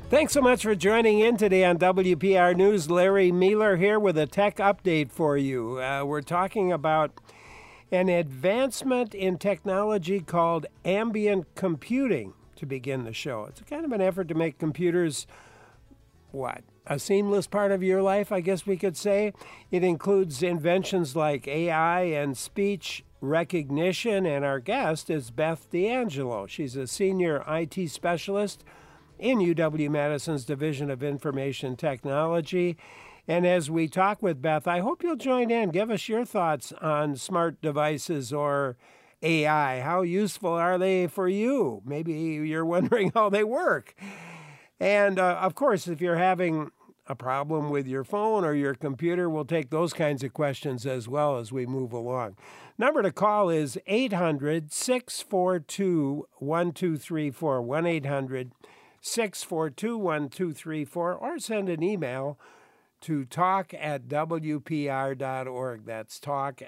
Thanks so much for joining in today on WPR News. Larry Mealer here with a tech update for you. We're talking about an advancement in technology called ambient computing to begin the show. It's kind of an effort to make computers, a seamless part of your life, I guess we could say. It includes inventions like AI and speech recognition, and our guest is Beth D'Angelo. She's a senior IT specialist in UW-Madison's Division of Information Technology. And as we talk with Beth, I hope you'll join in. Give us your thoughts on smart devices or AI. How useful are they for you? Maybe you're wondering how they work. And of course, if you're having a problem with your phone or your computer, we'll take those kinds of questions as well as we move along. Number to call is 800-642-1234, 1-800-642-1234, or send an email to talk@wpr.org. That's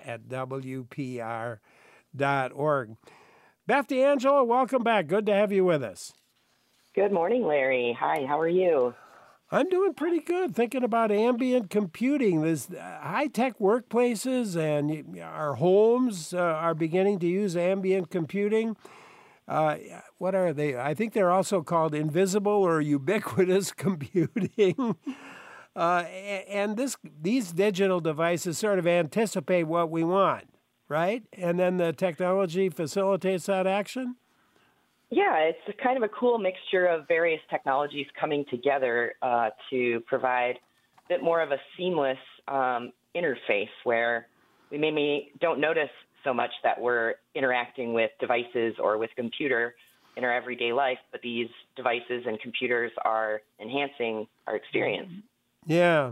talk@wpr.org. Beth D'Angelo, welcome back. Good to have you with us. Good morning, Larry. Hi, how are you? I'm doing pretty good, thinking about ambient computing. There's high-tech workplaces and our homes are beginning to use ambient computing. What are they? I think they're also called invisible or ubiquitous computing. And these digital devices sort of anticipate what we want, right? And then the technology facilitates that action? Yeah, it's kind of a cool mixture of various technologies coming together to provide a bit more of a seamless interface where we maybe don't notice so much that we're interacting with devices or with computer in our everyday life, but these devices and computers are enhancing our experience. Yeah.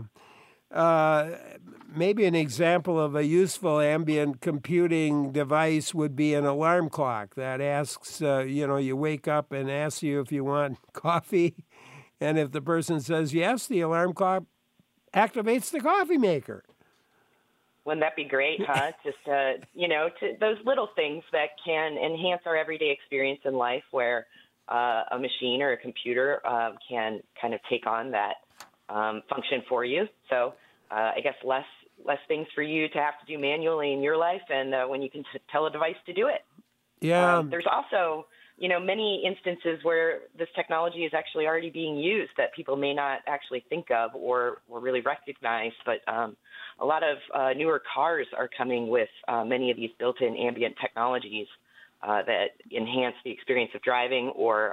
Maybe an example of a useful ambient computing device would be an alarm clock that asks, you wake up and asks you if you want coffee. And if the person says yes, the alarm clock activates the coffee maker. Wouldn't that be great, huh? Just, to those little things that can enhance our everyday experience in life where a machine or a computer can kind of take on that function for you. So I guess less things for you to have to do manually in your life, and when you can tell a device to do it. Yeah. There's also, many instances where this technology is actually already being used that people may not actually think of or really recognize. But a lot of newer cars are coming with many of these built-in ambient technologies that enhance the experience of driving or,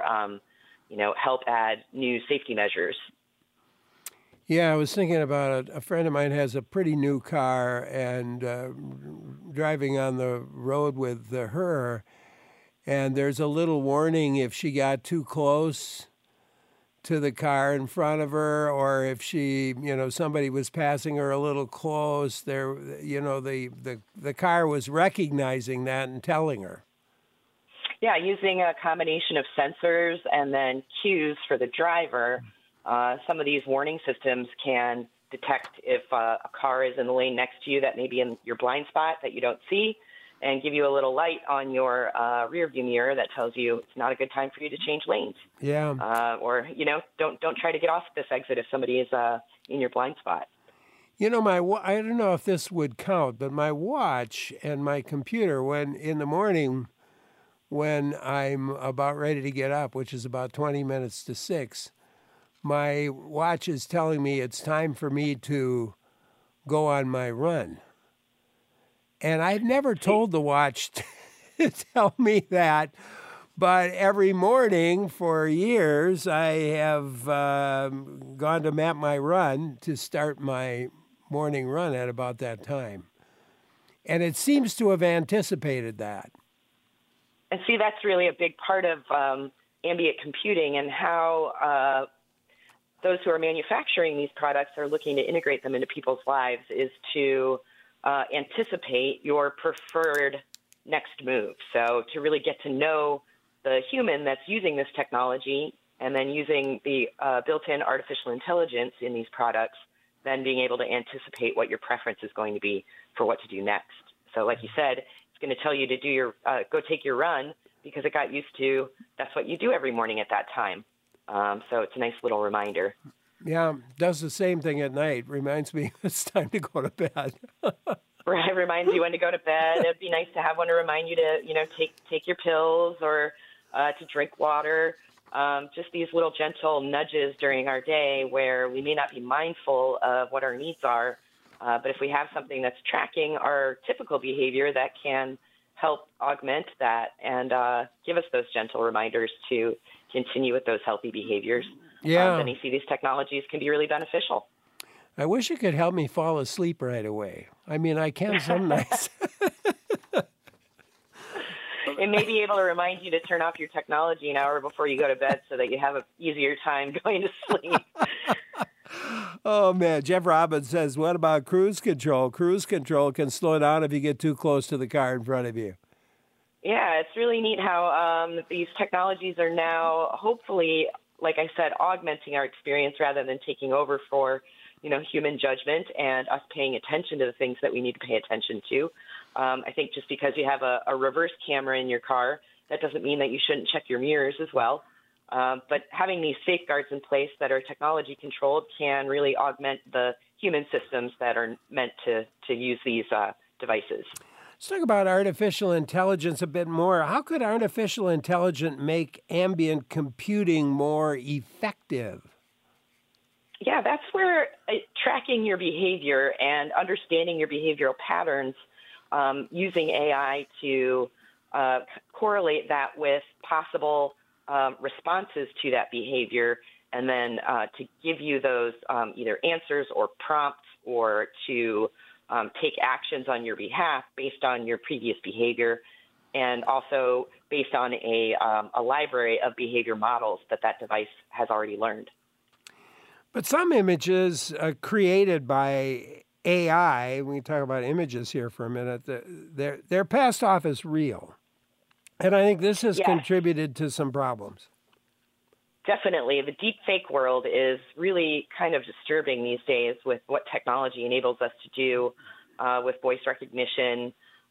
help add new safety measures. Yeah, I was thinking about it. A friend of mine has a pretty new car, and driving on the road with her, and there's a little warning if she got too close to the car in front of her, or if she, somebody was passing her a little close. There, the car was recognizing that and telling her. Yeah, using a combination of sensors and then cues for the driver. Some of these warning systems can detect if a car is in the lane next to you that may be in your blind spot that you don't see, and give you a little light on your rear view mirror that tells you it's not a good time for you to change lanes. Yeah. Or don't try to get off this exit if somebody is in your blind spot. I don't know if this would count, but my watch and my computer, when in the morning, when I'm about ready to get up, which is about 20 minutes to 6. My watch is telling me it's time for me to go on my run. And I've never told the watch to tell me that, but every morning for years I have gone to map my run to start my morning run at about that time. And it seems to have anticipated that. And see, that's really a big part of ambient computing and how those who are manufacturing these products are looking to integrate them into people's lives is to anticipate your preferred next move. So to really get to know the human that's using this technology and then using the built-in artificial intelligence in these products, then being able to anticipate what your preference is going to be for what to do next. So like you said, it's going to tell you to do your go take your run because it got used to that's what you do every morning at that time. So it's a nice little reminder. Yeah, does the same thing at night. Reminds me it's time to go to bed. Right, reminds you when to go to bed. It'd be nice to have one to remind you to, take your pills or to drink water. Just these little gentle nudges during our day where we may not be mindful of what our needs are. But if we have something that's tracking our typical behavior, that can help augment that and give us those gentle reminders to continue with those healthy behaviors. Yeah. Then you see these technologies can be really beneficial. I wish it could help me fall asleep right away. I mean, I can some nights. It may be able to remind you to turn off your technology an hour before you go to bed so that you have an easier time going to sleep. Oh, man. Jeff Robbins says, what about cruise control? Cruise control can slow down if you get too close to the car in front of you. Yeah, it's really neat how these technologies are now hopefully, like I said, augmenting our experience rather than taking over for, human judgment and us paying attention to the things that we need to pay attention to. I think just because you have a reverse camera in your car, that doesn't mean that you shouldn't check your mirrors as well. But having these safeguards in place that are technology controlled can really augment the human systems that are meant to use these devices. Let's talk about artificial intelligence a bit more. How could artificial intelligence make ambient computing more effective? Yeah, that's where tracking your behavior and understanding your behavioral patterns, using AI to correlate that with possible responses to that behavior, and then to give you those either answers or prompts or to take actions on your behalf based on your previous behavior, and also based on a library of behavior models that device has already learned. But some images created by AI, we can talk about images here for a minute, they're passed off as real. And I think this has contributed to some problems. Definitely. The deep fake world is really kind of disturbing these days with what technology enables us to do with voice recognition,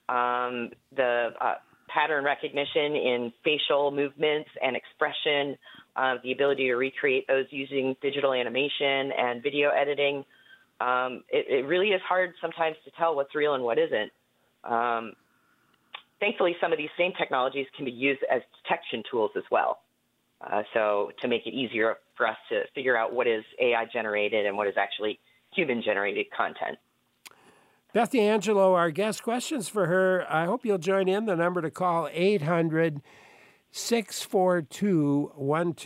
the pattern recognition in facial movements and expression, the ability to recreate those using digital animation and video editing. It really is hard sometimes to tell what's real and what isn't. Thankfully, some of these same technologies can be used as detection tools as well. So to make it easier for us to figure out what is AI-generated and what is actually human-generated content. Beth D'Angelo, our guest, questions for her. I hope you'll join in. The number to call, 800-642-1234,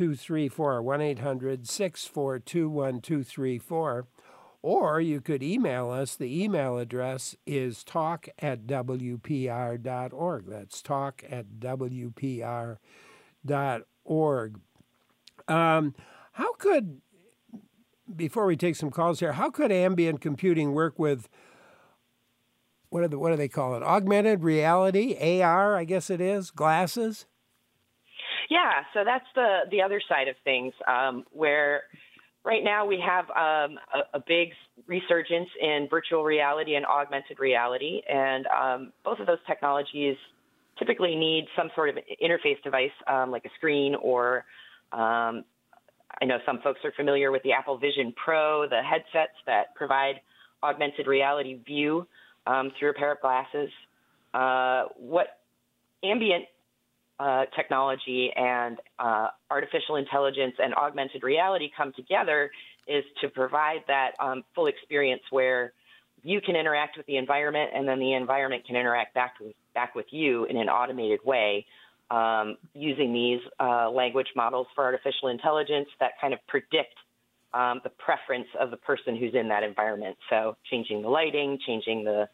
1-800-642-1234. Or you could email us. The email address is talk@wpr.org. That's talk@wpr.org. How could, before we take some calls here, how could ambient computing work with, what do they call it? Augmented reality, AR, I guess it is, glasses? Yeah, so that's the other side of things, where right now we have a big resurgence in virtual reality and augmented reality, and both of those technologies typically need some sort of interface device, like a screen or I know some folks are familiar with the Apple Vision Pro, the headsets that provide augmented reality view through a pair of glasses. What ambient technology and artificial intelligence and augmented reality come together is to provide that full experience where you can interact with the environment and then the environment can interact back with you in an automated way, using these language models for artificial intelligence that kind of predict the preference of the person who's in that environment. So changing the lighting, changing the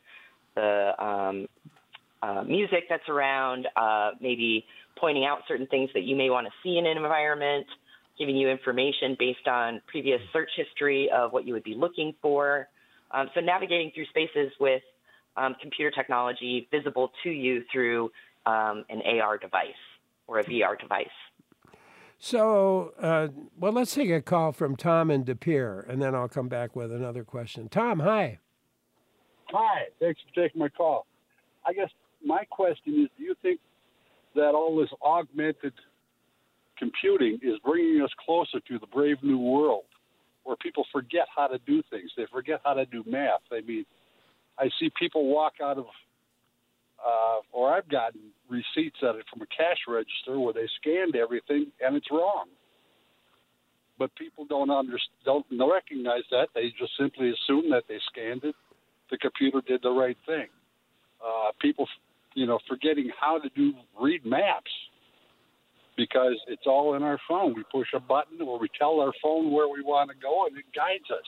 music that's around, maybe pointing out certain things that you may want to see in an environment, giving you information based on previous search history of what you would be looking for. So navigating through spaces with computer technology visible to you through an AR device or a VR device. So, well, let's take a call from Tom in De Pere, and then I'll come back with another question. Tom, hi. Hi, thanks for taking my call. I guess my question is, do you think that all this augmented computing is bringing us closer to the brave new world, where people forget how to do things. They forget how to do math. I mean, I see people walk out of, or I've gotten receipts at it from a cash register where they scanned everything and it's wrong. But people don't recognize that. They just simply assume that they scanned it. The computer did the right thing. People, forgetting how to read maps because it's all in our phone. We push a button or we tell our phone where we want to go and it guides us.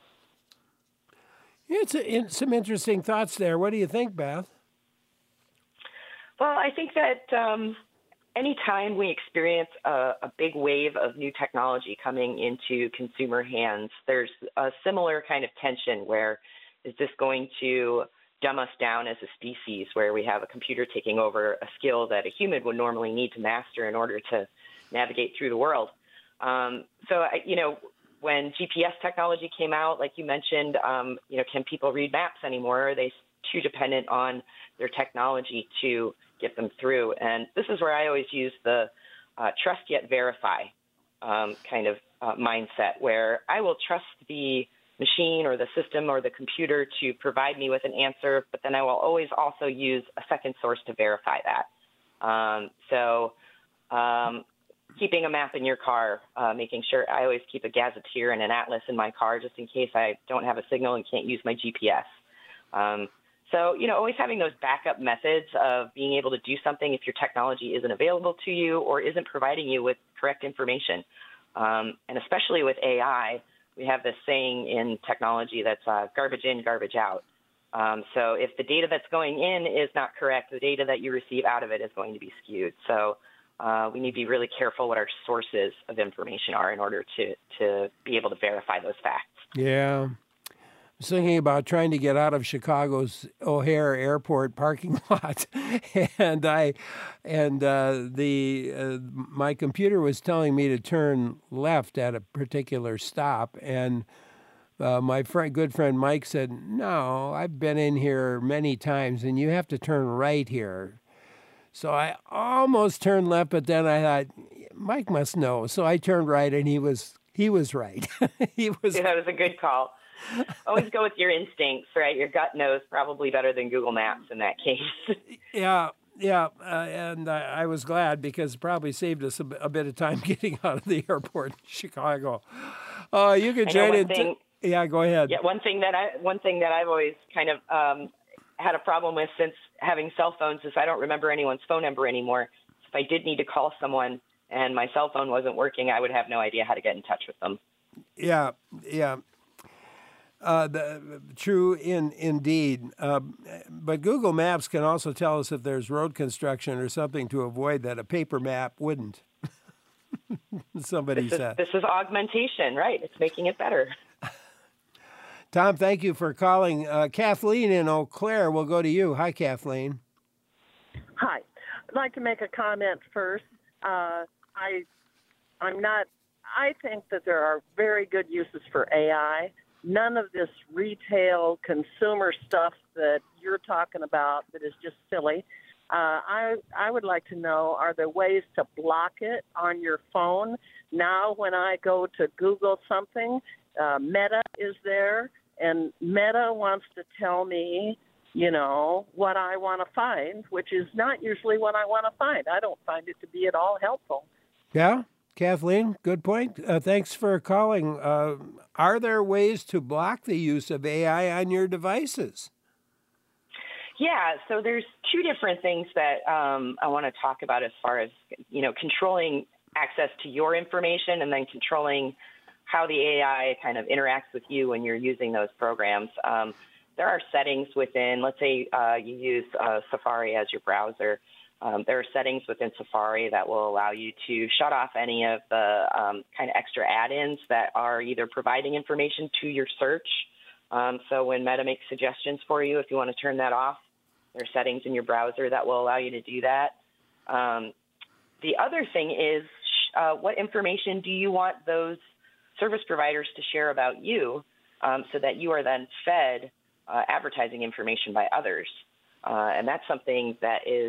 It's some interesting thoughts there. What do you think, Beth? Well, I think that anytime we experience a big wave of new technology coming into consumer hands, there's a similar kind of tension where is this going to dumb us down as a species, where we have a computer taking over a skill that a human would normally need to master in order to navigate through the world. When GPS technology came out, like you mentioned, can people read maps anymore? Are they too dependent on their technology to get them through? And this is where I always use the trust yet verify kind of mindset, where I will trust the machine or the system or the computer to provide me with an answer, but then I will always also use a second source to verify that. Keeping a map in your car, making sure I always keep a gazetteer and an atlas in my car just in case I don't have a signal and can't use my GPS. Always having those backup methods of being able to do something if your technology isn't available to you or isn't providing you with correct information. And especially with AI, we have this saying in technology that's garbage in, garbage out. So if the data that's going in is not correct, the data that you receive out of it is going to be skewed. So we need to be really careful what our sources of information are in order to be able to verify those facts. Yeah. I was thinking about trying to get out of Chicago's O'Hare Airport parking lot, and my computer was telling me to turn left at a particular stop, and my good friend Mike said, "No, I've been in here many times, and you have to turn right here." So I almost turned left, but then I thought, Mike must know. So I turned right, and he was right. That was a good call. Always go with your instincts, right? Your gut knows probably better than Google Maps in that case. Yeah, and I was glad because it probably saved us a bit of time getting out of the airport in Chicago. You can join in. Yeah, go ahead. Yeah, one thing that I've always kind of had a problem with since having cell phones is I don't remember anyone's phone number anymore. If I did need to call someone and my cell phone wasn't working, I would have no idea how to get in touch with them. Yeah. True indeed. But Google Maps can also tell us if there's road construction or something to avoid that a paper map wouldn't. Somebody said. This is augmentation, right? It's making it better. Tom, thank you for calling. Kathleen in Eau Claire, we'll go to you. Hi, Kathleen. Hi. I'd like to make a comment first. I think that there are very good uses for AI. None of this retail consumer stuff that you're talking about that is just silly. I would like to know, are there ways to block it on your phone? Now when I go to Google something, Meta is there, and Meta wants to tell me, what I want to find, which is not usually what I want to find. I don't find it to be at all helpful. Yeah, Kathleen, good point. Thanks for calling. Are there ways to block the use of AI on your devices? Yeah, so there's two different things that I want to talk about as far as, controlling access to your information and then controlling how the AI kind of interacts with you when you're using those programs. There are settings within, let's say you use Safari as your browser. There are settings within Safari that will allow you to shut off any of the kind of extra add-ins that are either providing information to your search. So when Meta makes suggestions for you, if you want to turn that off, there are settings in your browser that will allow you to do that. The other thing is what information do you want those service providers to share about you so that you are then fed advertising information by others. And that's something that is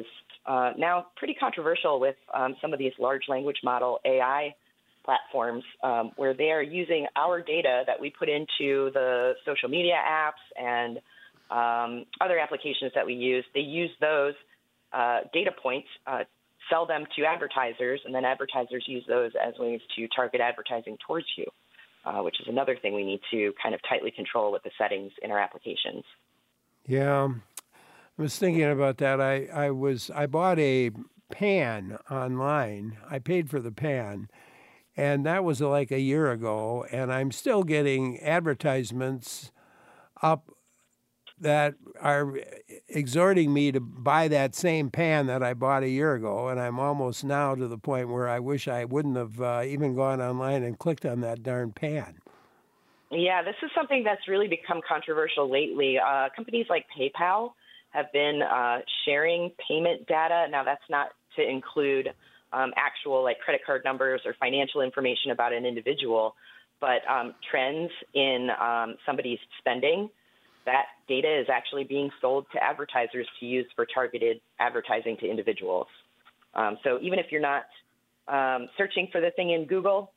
now pretty controversial with some of these large language model AI platforms where they are using our data that we put into the social media apps and other applications that we use. They use those data points, sell them to advertisers, and then advertisers use those as ways to target advertising towards you, which is another thing we need to kind of tightly control with the settings in our applications. Yeah, I was thinking about that. I bought a pan online. I paid for the pan. And that was like a year ago, and I'm still getting advertisements up that are exhorting me to buy that same pan that I bought a year ago, and I'm almost now to the point where I wish I wouldn't have even gone online and clicked on that darn pan. Yeah, this is something that's really become controversial lately. Companies like PayPal have been sharing payment data. Now, that's not to include actual like credit card numbers or financial information about an individual, but trends in somebody's spending. That data is actually being sold to advertisers to use for targeted advertising to individuals. So even if you're not searching for the thing in Google,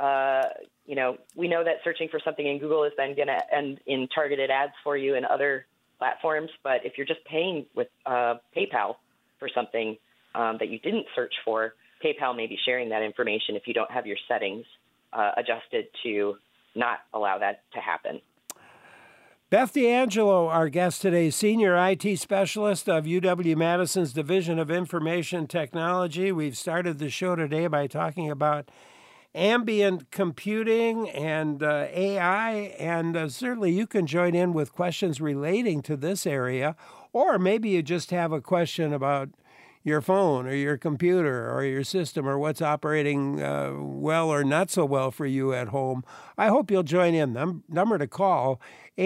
we know that searching for something in Google is then going to end in targeted ads for you in other platforms. But if you're just paying with PayPal for something that you didn't search for, PayPal may be sharing that information if you don't have your settings adjusted to not allow that to happen. Beth D'Angelo, our guest today, Senior IT Specialist of UW-Madison's Division of Information Technology. We've started the show today by talking about ambient computing and AI, and certainly you can join in with questions relating to this area, or maybe you just have a question about your phone or your computer or your system or what's operating well or not so well for you at home. I hope you'll join in. Number to call,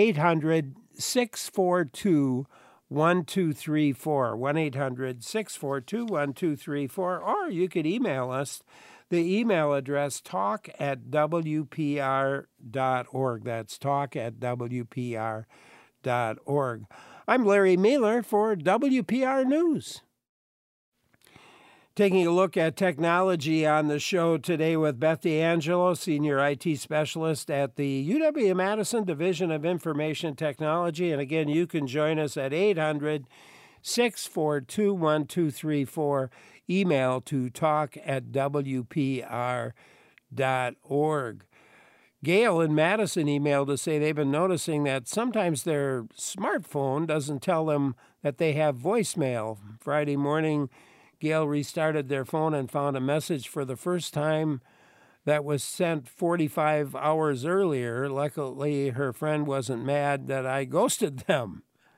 800-642-1234, 1-800-642-1234, or you could email us. The email address, talk@wpr.org. That's talk@wpr.org. I'm Larry Mehler for WPR News. Taking a look at technology on the show today with Beth D'Angelo, Senior IT Specialist at the UW-Madison Division of Information Technology. And again, you can join us at 800-642-1234. Email to talk@wpr.org. Gail in Madison emailed to say they've been noticing that sometimes their smartphone doesn't tell them that they have voicemail. Friday morning, Gail restarted their phone and found a message for the first time that was sent 45 hours earlier. Luckily, her friend wasn't mad that I ghosted them.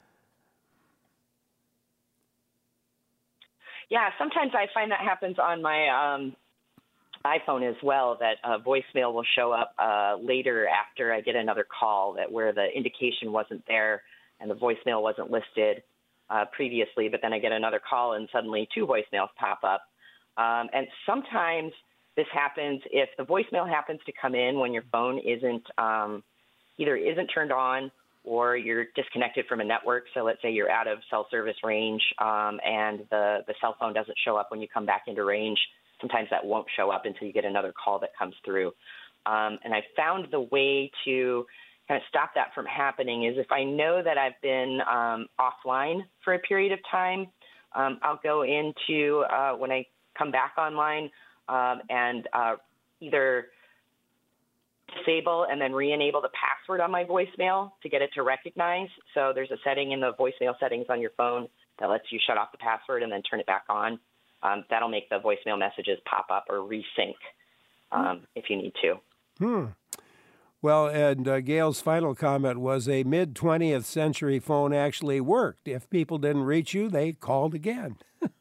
Yeah, sometimes I find that happens on my iPhone as well, that voicemail will show up later after I get another call where the indication wasn't there and the voicemail wasn't listed previously, but then I get another call and suddenly two voicemails pop up. And sometimes this happens if the voicemail happens to come in when your phone either isn't turned on or you're disconnected from a network. So let's say you're out of cell service range and the cell phone doesn't show up when you come back into range. Sometimes that won't show up until you get another call that comes through. And I found the way to kind of stop that from happening is if I know that I've been offline for a period of time, I'll go into when I come back online and either disable and then re-enable the password on my voicemail to get it to recognize. So there's a setting in the voicemail settings on your phone that lets you shut off the password and then turn it back on. That'll make the voicemail messages pop up or resync if you need to. Well, and Gail's final comment was a mid-20th century phone actually worked. If people didn't reach you, they called again.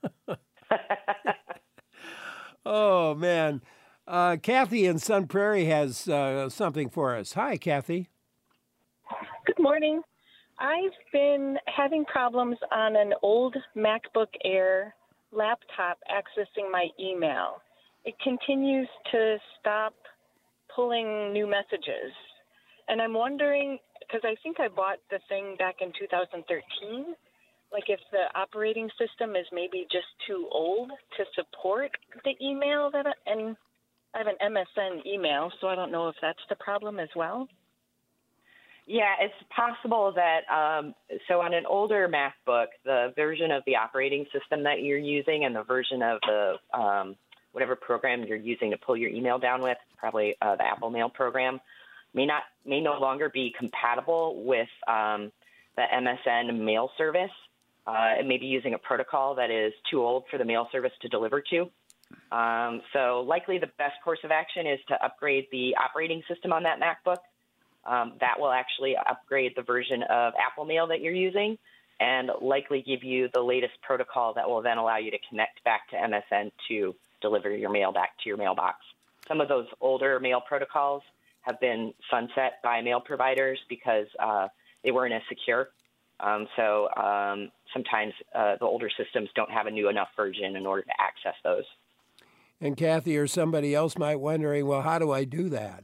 Oh, man. Kathy in Sun Prairie has something for us. Hi, Kathy. Good morning. I've been having problems on an old MacBook Air laptop accessing my email. It continues to stop pulling new messages. And I'm wondering, because I think I bought the thing back in 2013, Like if the operating system is maybe just too old to support the email and I have an MSN email, so I don't know if that's the problem as well. Yeah, it's possible that, so on an older MacBook, the version of the operating system that you're using and the version of the whatever program you're using to pull your email down with, probably the Apple Mail program, may no longer be compatible with the MSN mail service. It may be using a protocol that is too old for the mail service to deliver to. So likely the best course of action is to upgrade the operating system on that MacBook. That will actually upgrade the version of Apple Mail that you're using and likely give you the latest protocol that will then allow you to connect back to MSN to deliver your mail back to your mailbox. Some of those older mail protocols have been sunset by mail providers because they weren't as secure. So sometimes the older systems don't have a new enough version in order to access those. And Kathy or somebody else might wondering, well, how do I do that?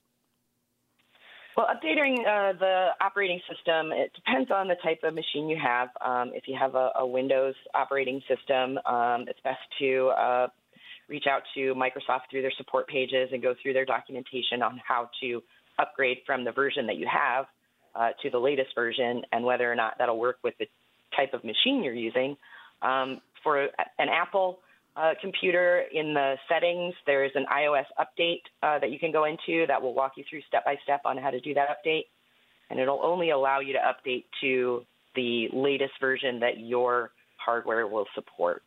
Well, updating the operating system, it depends on the type of machine you have. If you have a Windows operating system, it's best to reach out to Microsoft through their support pages and go through their documentation on how to upgrade from the version that you have to the latest version and whether or not that'll work with the type of machine you're using. For an Apple computer, in the settings, there is an iOS update that you can go into that will walk you through step-by-step on how to do that update. And it'll only allow you to update to the latest version that your hardware will support.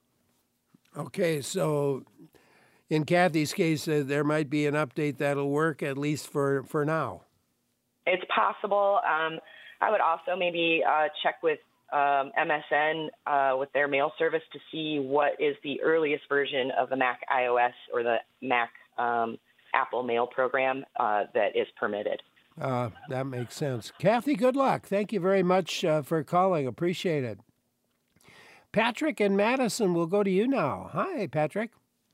Okay, so in Kathy's case, there might be an update that'll work, at least for now. It's possible. I would also maybe check with MSN with their mail service to see what is the earliest version of the Mac iOS or the Mac Apple Mail program that is permitted. That makes sense. Kathy, good luck. Thank you very much for calling. Appreciate it. Patrick and Madison, will go to you now. Hi, Patrick.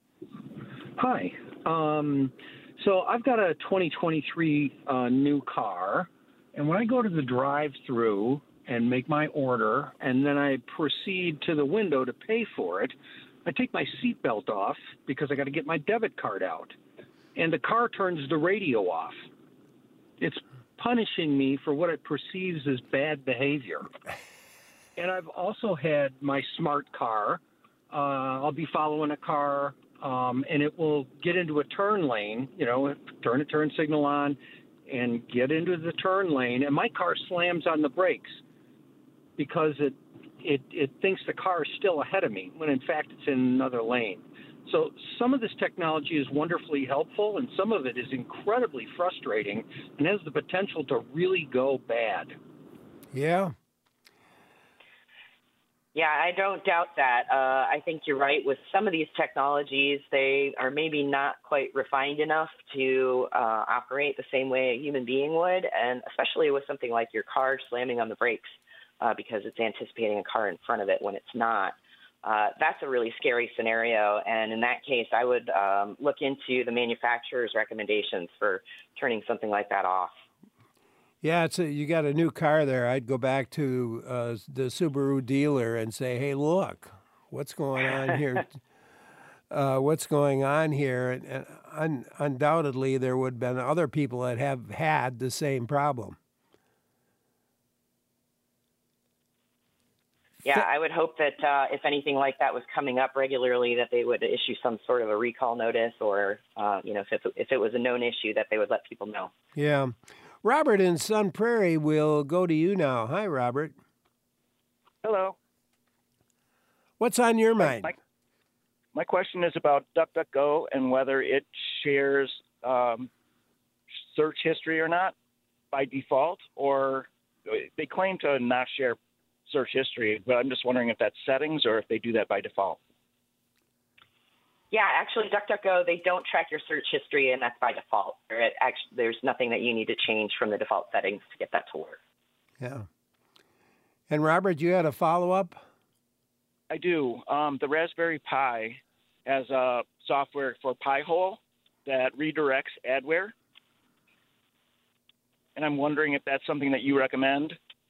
Hi. So I've got a 2023 new car, and when I go to the drive-through and make my order, and then I proceed to the window to pay for it, I take my seatbelt off because I got to get my debit card out, and the car turns the radio off. It's punishing me for what it perceives as bad behavior. And I've also had my smart car. I'll be following a car, and it will get into a turn lane, turn a turn signal on and get into the turn lane, and my car slams on the brakes because it thinks the car is still ahead of me, when in fact it's in another lane. So some of this technology is wonderfully helpful, and some of it is incredibly frustrating and has the potential to really go bad. Yeah. Yeah, I don't doubt that. I think you're right. With some of these technologies, they are maybe not quite refined enough to operate the same way a human being would, and especially with something like your car slamming on the brakes because it's anticipating a car in front of it when it's not. That's a really scary scenario, and in that case, I would look into the manufacturer's recommendations for turning something like that off. Yeah, you got a new car there. I'd go back to the Subaru dealer and say, hey, look, what's going on here? What's going on here? And undoubtedly, there would have been other people that have had the same problem. Yeah, I would hope that if anything like that was coming up regularly, that they would issue some sort of a recall notice or, if it was a known issue, that they would let people know. Yeah. Robert in Sun Prairie will go to you now. Hi, Robert. Hello. What's on your mind? My question is about DuckDuckGo and whether it shares search history or not by default, or they claim to not share search history, but I'm just wondering if that's settings or if they do that by default. Yeah, actually, DuckDuckGo, they don't track your search history, and that's by default. There's nothing that you need to change from the default settings to get that to work. Yeah. And Robert, you had a follow-up? I do. The Raspberry Pi has a software for Pi-hole that redirects adware, and I'm wondering if that's something that you recommend.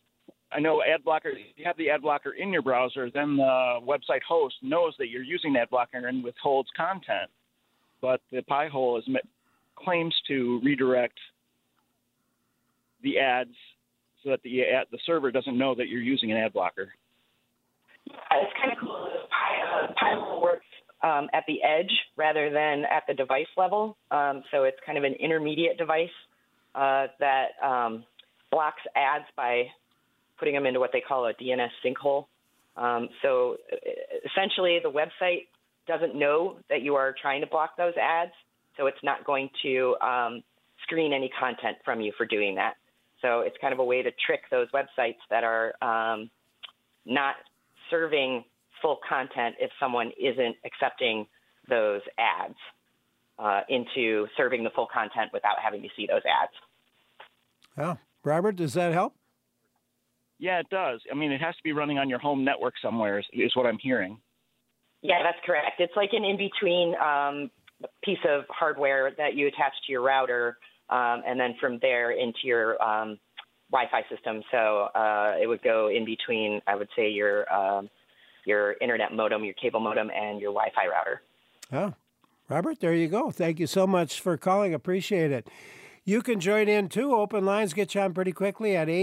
I know ad blocker. If you have the ad blocker in your browser, then the website host knows that you're using the ad blocker and withholds content. But the Pi-hole claims to redirect the ads so that the server doesn't know that you're using an ad blocker. It's kind of cool. Pi-hole works at the edge rather than at the device level. So it's kind of an intermediate device that blocks ads by putting them into what they call a DNS sinkhole. So essentially, the website doesn't know that you are trying to block those ads, so it's not going to screen any content from you for doing that. So it's kind of a way to trick those websites that are not serving full content if someone isn't accepting those ads into serving the full content without having to see those ads. Oh, Robert, does that help? Yeah, it does. I mean, it has to be running on your home network somewhere is what I'm hearing. Yeah, that's correct. It's like an in-between piece of hardware that you attach to your router, and then from there into your Wi-Fi system. So it would go in between, I would say, your internet modem, your cable modem, and your Wi-Fi router. Oh, Robert, there you go. Thank you so much for calling. Appreciate it. You can join in, too. Open lines get you on pretty quickly at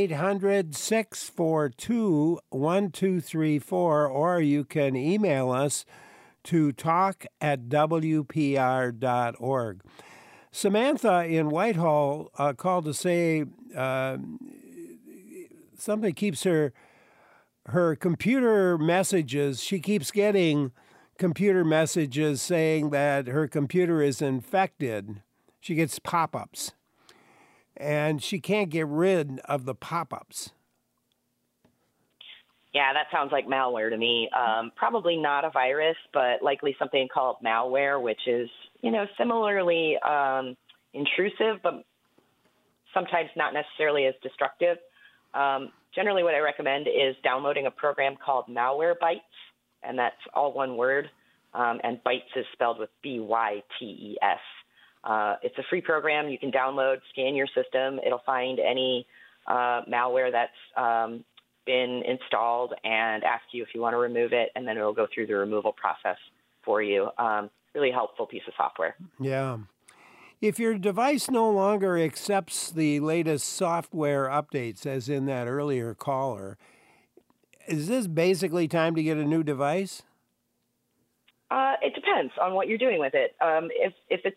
800-642-1234, or you can email us to talk@wpr.org. Samantha in Whitehall called to say something keeps her computer messages. She keeps getting computer messages saying that her computer is infected. She gets pop-ups. And she can't get rid of the pop-ups. Yeah, that sounds like malware to me. Probably not a virus, but likely something called malware, which is, similarly intrusive, but sometimes not necessarily as destructive. Generally, what I recommend is downloading a program called Malwarebytes, and that's all one word, and Bytes is spelled with B-Y-T-E-S. It's a free program you can download, scan your system. It'll find any malware that's been installed and ask you if you want to remove it, and then it'll go through the removal process for you. Really helpful piece of software. Yeah. If your device no longer accepts the latest software updates, as in that earlier caller, is this basically time to get a new device? It depends on what you're doing with it. If it's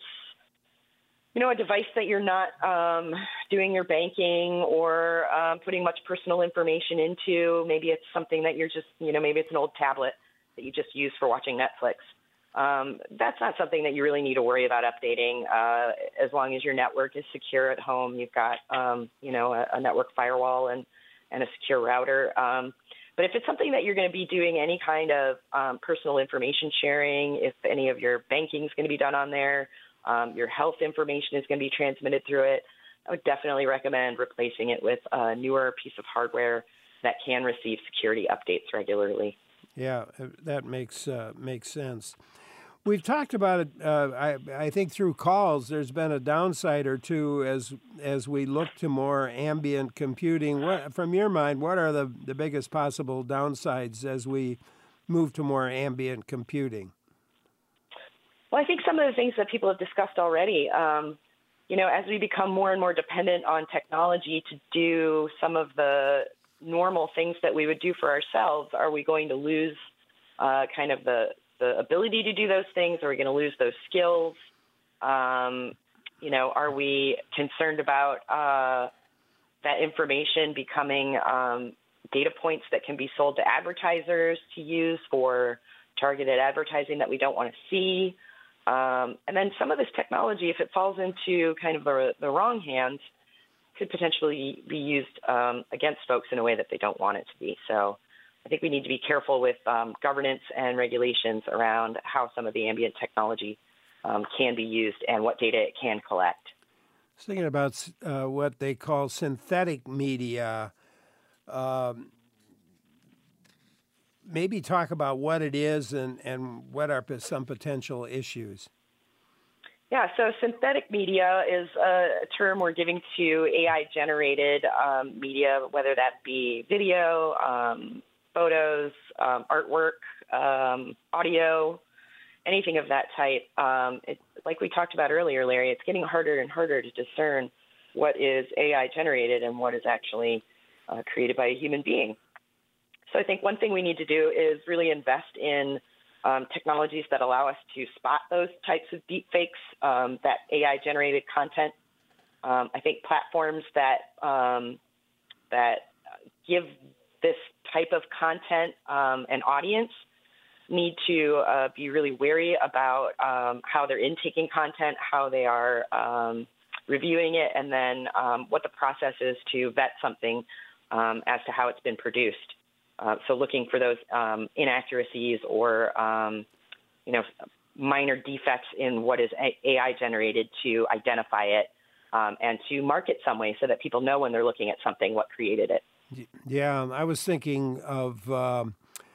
a device that you're not doing your banking or putting much personal information into. Maybe it's something that you're just, maybe it's an old tablet that you just use for watching Netflix. That's not something that you really need to worry about updating. As long as your network is secure at home, you've got, a network firewall and a secure router. But if it's something that you're going to be doing any kind of personal information sharing, if any of your banking is going to be done on there, your health information is going to be transmitted through it, I would definitely recommend replacing it with a newer piece of hardware that can receive security updates regularly. Yeah, that makes sense. We've talked about it, I think, through calls. There's been a downside or two as we look to more ambient computing. From your mind, what are the biggest possible downsides as we move to more ambient computing? Well, I think some of the things that people have discussed already, as we become more and more dependent on technology to do some of the normal things that we would do for ourselves, are we going to lose kind of the ability to do those things? Are we going to lose those skills? Are we concerned about that information becoming data points that can be sold to advertisers to use for targeted advertising that we don't want to see? And then some of this technology, if it falls into kind of the wrong hands, could potentially be used against folks in a way that they don't want it to be. So I think we need to be careful with governance and regulations around how some of the ambient technology can be used and what data it can collect. I was thinking about what they call synthetic media. Maybe talk about what it is and what are some potential issues. Yeah, so synthetic media is a term we're giving to AI-generated media, whether that be video, photos, artwork, audio, anything of that type. Like we talked about earlier, Larry, it's getting harder and harder to discern what is AI-generated and what is actually created by a human being. So I think one thing we need to do is really invest in technologies that allow us to spot those types of deep fakes, that AI-generated content. I think platforms that give this type of content an audience need to be really wary about how they're intaking content, how they are reviewing it, and then what the process is to vet something as to how it's been produced. So looking for those inaccuracies or, minor defects in what is AI generated to identify it and to mark it some way so that people know when they're looking at something what created it. Yeah, I was thinking of the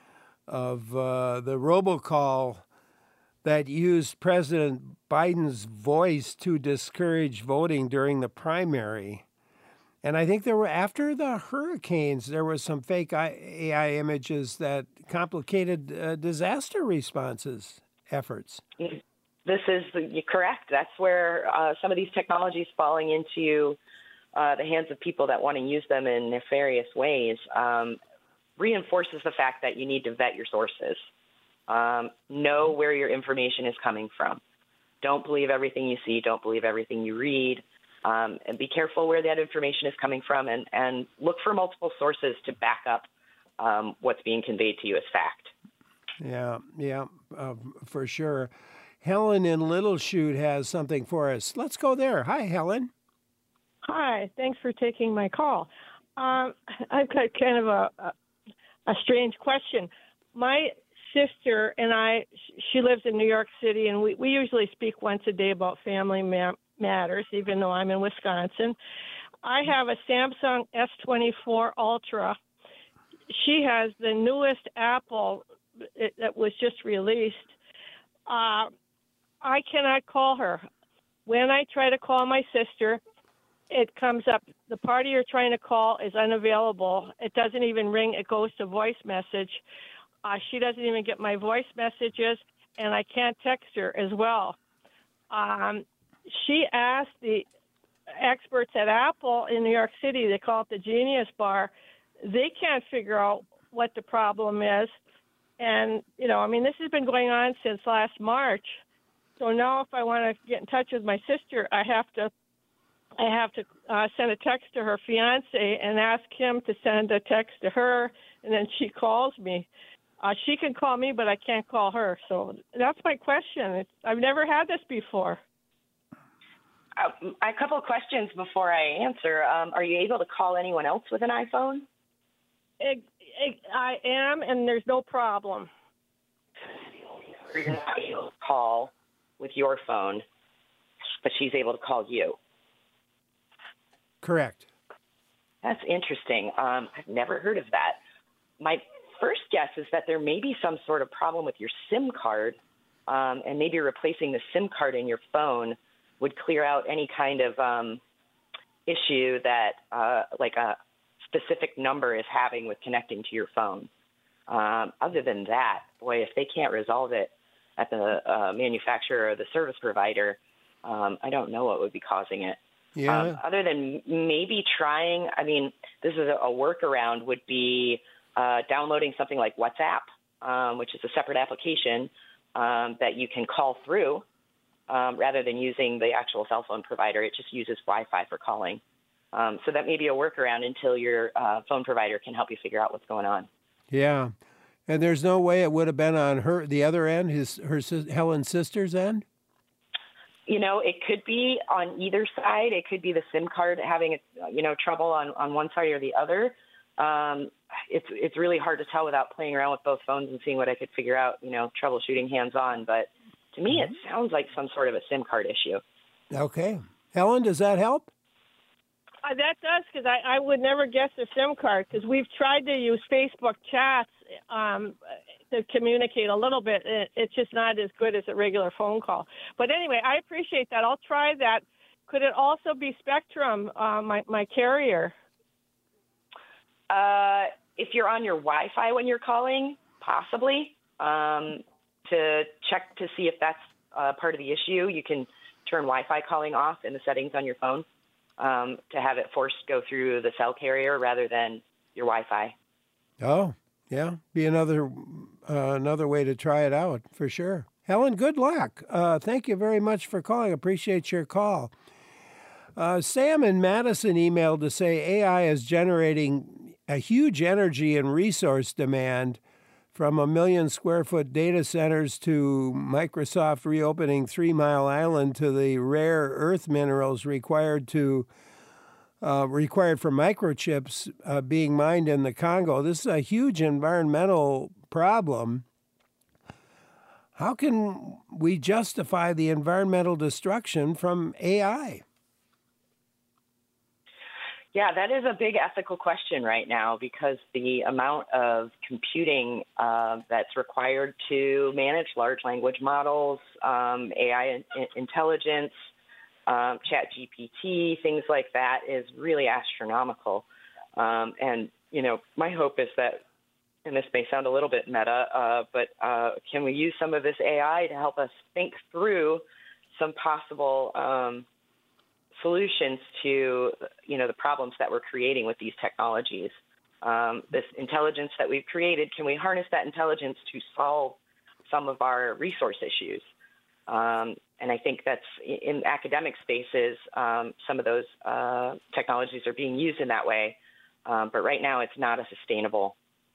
robocall that used President Biden's voice to discourage voting during the primary. And I think there were, after the hurricanes, there were some fake AI images that complicated disaster responses efforts. This is correct. That's where some of these technologies falling into the hands of people that want to use them in nefarious ways reinforces the fact that you need to vet your sources. Know where your information is coming from. Don't believe everything you see. Don't believe everything you read. And be careful where that information is coming from, and look for multiple sources to back up what's being conveyed to you as fact. Yeah, for sure. Helen in Little Chute has something for us. Let's go there. Hi, Helen. Hi, thanks for taking my call. I've got kind of a strange question. My sister and I, she lives in New York City, and we usually speak once a day about family matters, even though I'm in Wisconsin. I have a Samsung S24 Ultra. She has the newest Apple that was just released. I cannot call her. When I try to call my sister, it comes up, the party you're trying to call is unavailable. It doesn't even ring. It goes to voice message. She doesn't even get my voice messages, and I can't text her as well. She asked the experts at Apple in New York City, they call it the Genius Bar. They can't figure out what the problem is. And, this has been going on since last March. So now if I want to get in touch with my sister, I have to send a text to her fiance and ask him to send a text to her, and then she calls me. She can call me, but I can't call her. So that's my question. I've never had this before. A couple of questions before I answer. Are you able to call anyone else with an iPhone? I am, and there's no problem. You're not able to call with your phone, but she's able to call you. Correct. That's interesting. I've never heard of that. My first guess is that there may be some sort of problem with your SIM card, and maybe replacing the SIM card in your phone would clear out any kind of issue that like a specific number is having with connecting to your phone. Other than that, boy, if they can't resolve it at the manufacturer or the service provider, I don't know what would be causing it. Yeah. Other than maybe trying, this is a workaround would be downloading something like WhatsApp, which is a separate application that you can call through rather than using the actual cell phone provider. It just uses Wi-Fi for calling. So that may be a workaround until your phone provider can help you figure out what's going on. Yeah. And there's no way it would have been on the other end, Helen's sister's end? It could be on either side. It could be the SIM card having, trouble on one side or the other. It's really hard to tell without playing around with both phones and seeing what I could figure out, troubleshooting hands-on. But to me, it sounds like some sort of a SIM card issue. Okay. Helen, does that help? That does, because I would never guess a SIM card, because we've tried to use Facebook chats to communicate a little bit. It's just not as good as a regular phone call. But anyway, I appreciate that. I'll try that. Could it also be Spectrum, my carrier? If you're on your Wi-Fi when you're calling, possibly. To check to see if that's part of the issue, you can turn Wi-Fi calling off in the settings on your phone to have it forced go through the cell carrier rather than your Wi-Fi. Oh, yeah. Be another way to try it out, for sure. Helen, good luck. Thank you very much for calling. Appreciate your call. Sam in Madison emailed to say AI is generating a huge energy and resource demand, from 1 million square foot data centers to Microsoft reopening 3 Mile Island to the rare earth minerals required for microchips being mined in the Congo. This is a huge environmental problem. How can we justify the environmental destruction from AI? Yeah, that is a big ethical question right now, because the amount of computing that's required to manage large language models, AI intelligence, ChatGPT, things like that is really astronomical. And, my hope is that, and this may sound a little bit meta, but can we use some of this AI to help us think through some possible solutions to, the problems that we're creating with these technologies? This intelligence that we've created, can we harness that intelligence to solve some of our resource issues? And I think that's in academic spaces, some of those technologies are being used in that way. But right now it's not a sustainable,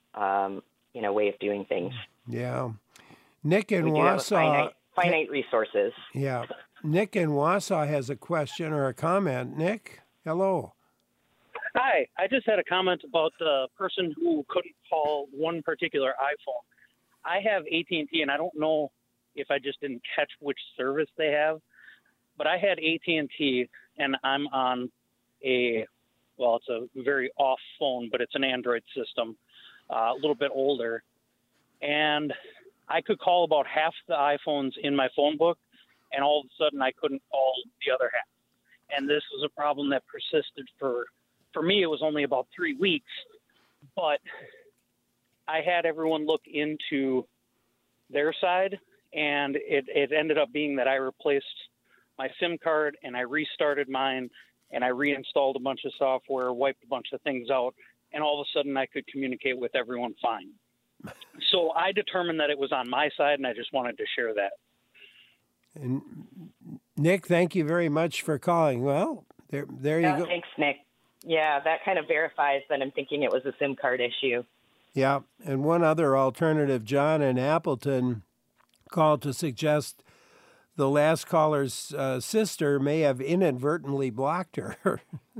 way of doing things. Yeah. Nick in We do have Wausau. finite resources. Yeah. Nick in Wausau has a question or a comment. Nick, hello. Hi. I just had a comment about the person who couldn't call one particular iPhone. I have AT&T, and I don't know if I just didn't catch which service they have, but I had AT&T, and I'm on it's a very off phone, but it's an Android system, a little bit older. And I could call about half the iPhones in my phone book, and all of a sudden I couldn't call the other half. And this was a problem that persisted for me, it was only about 3 weeks, but I had everyone look into their side, and it ended up being that I replaced my SIM card and I restarted mine and I reinstalled a bunch of software, wiped a bunch of things out, and all of a sudden I could communicate with everyone fine. So I determined that it was on my side, and I just wanted to share that. And Nick, thank you very much for calling. Well, there you go. Thanks, Nick. Yeah, that kind of verifies that I'm thinking it was a SIM card issue. Yeah, and one other alternative, John in Appleton called to suggest the last caller's sister may have inadvertently blocked her.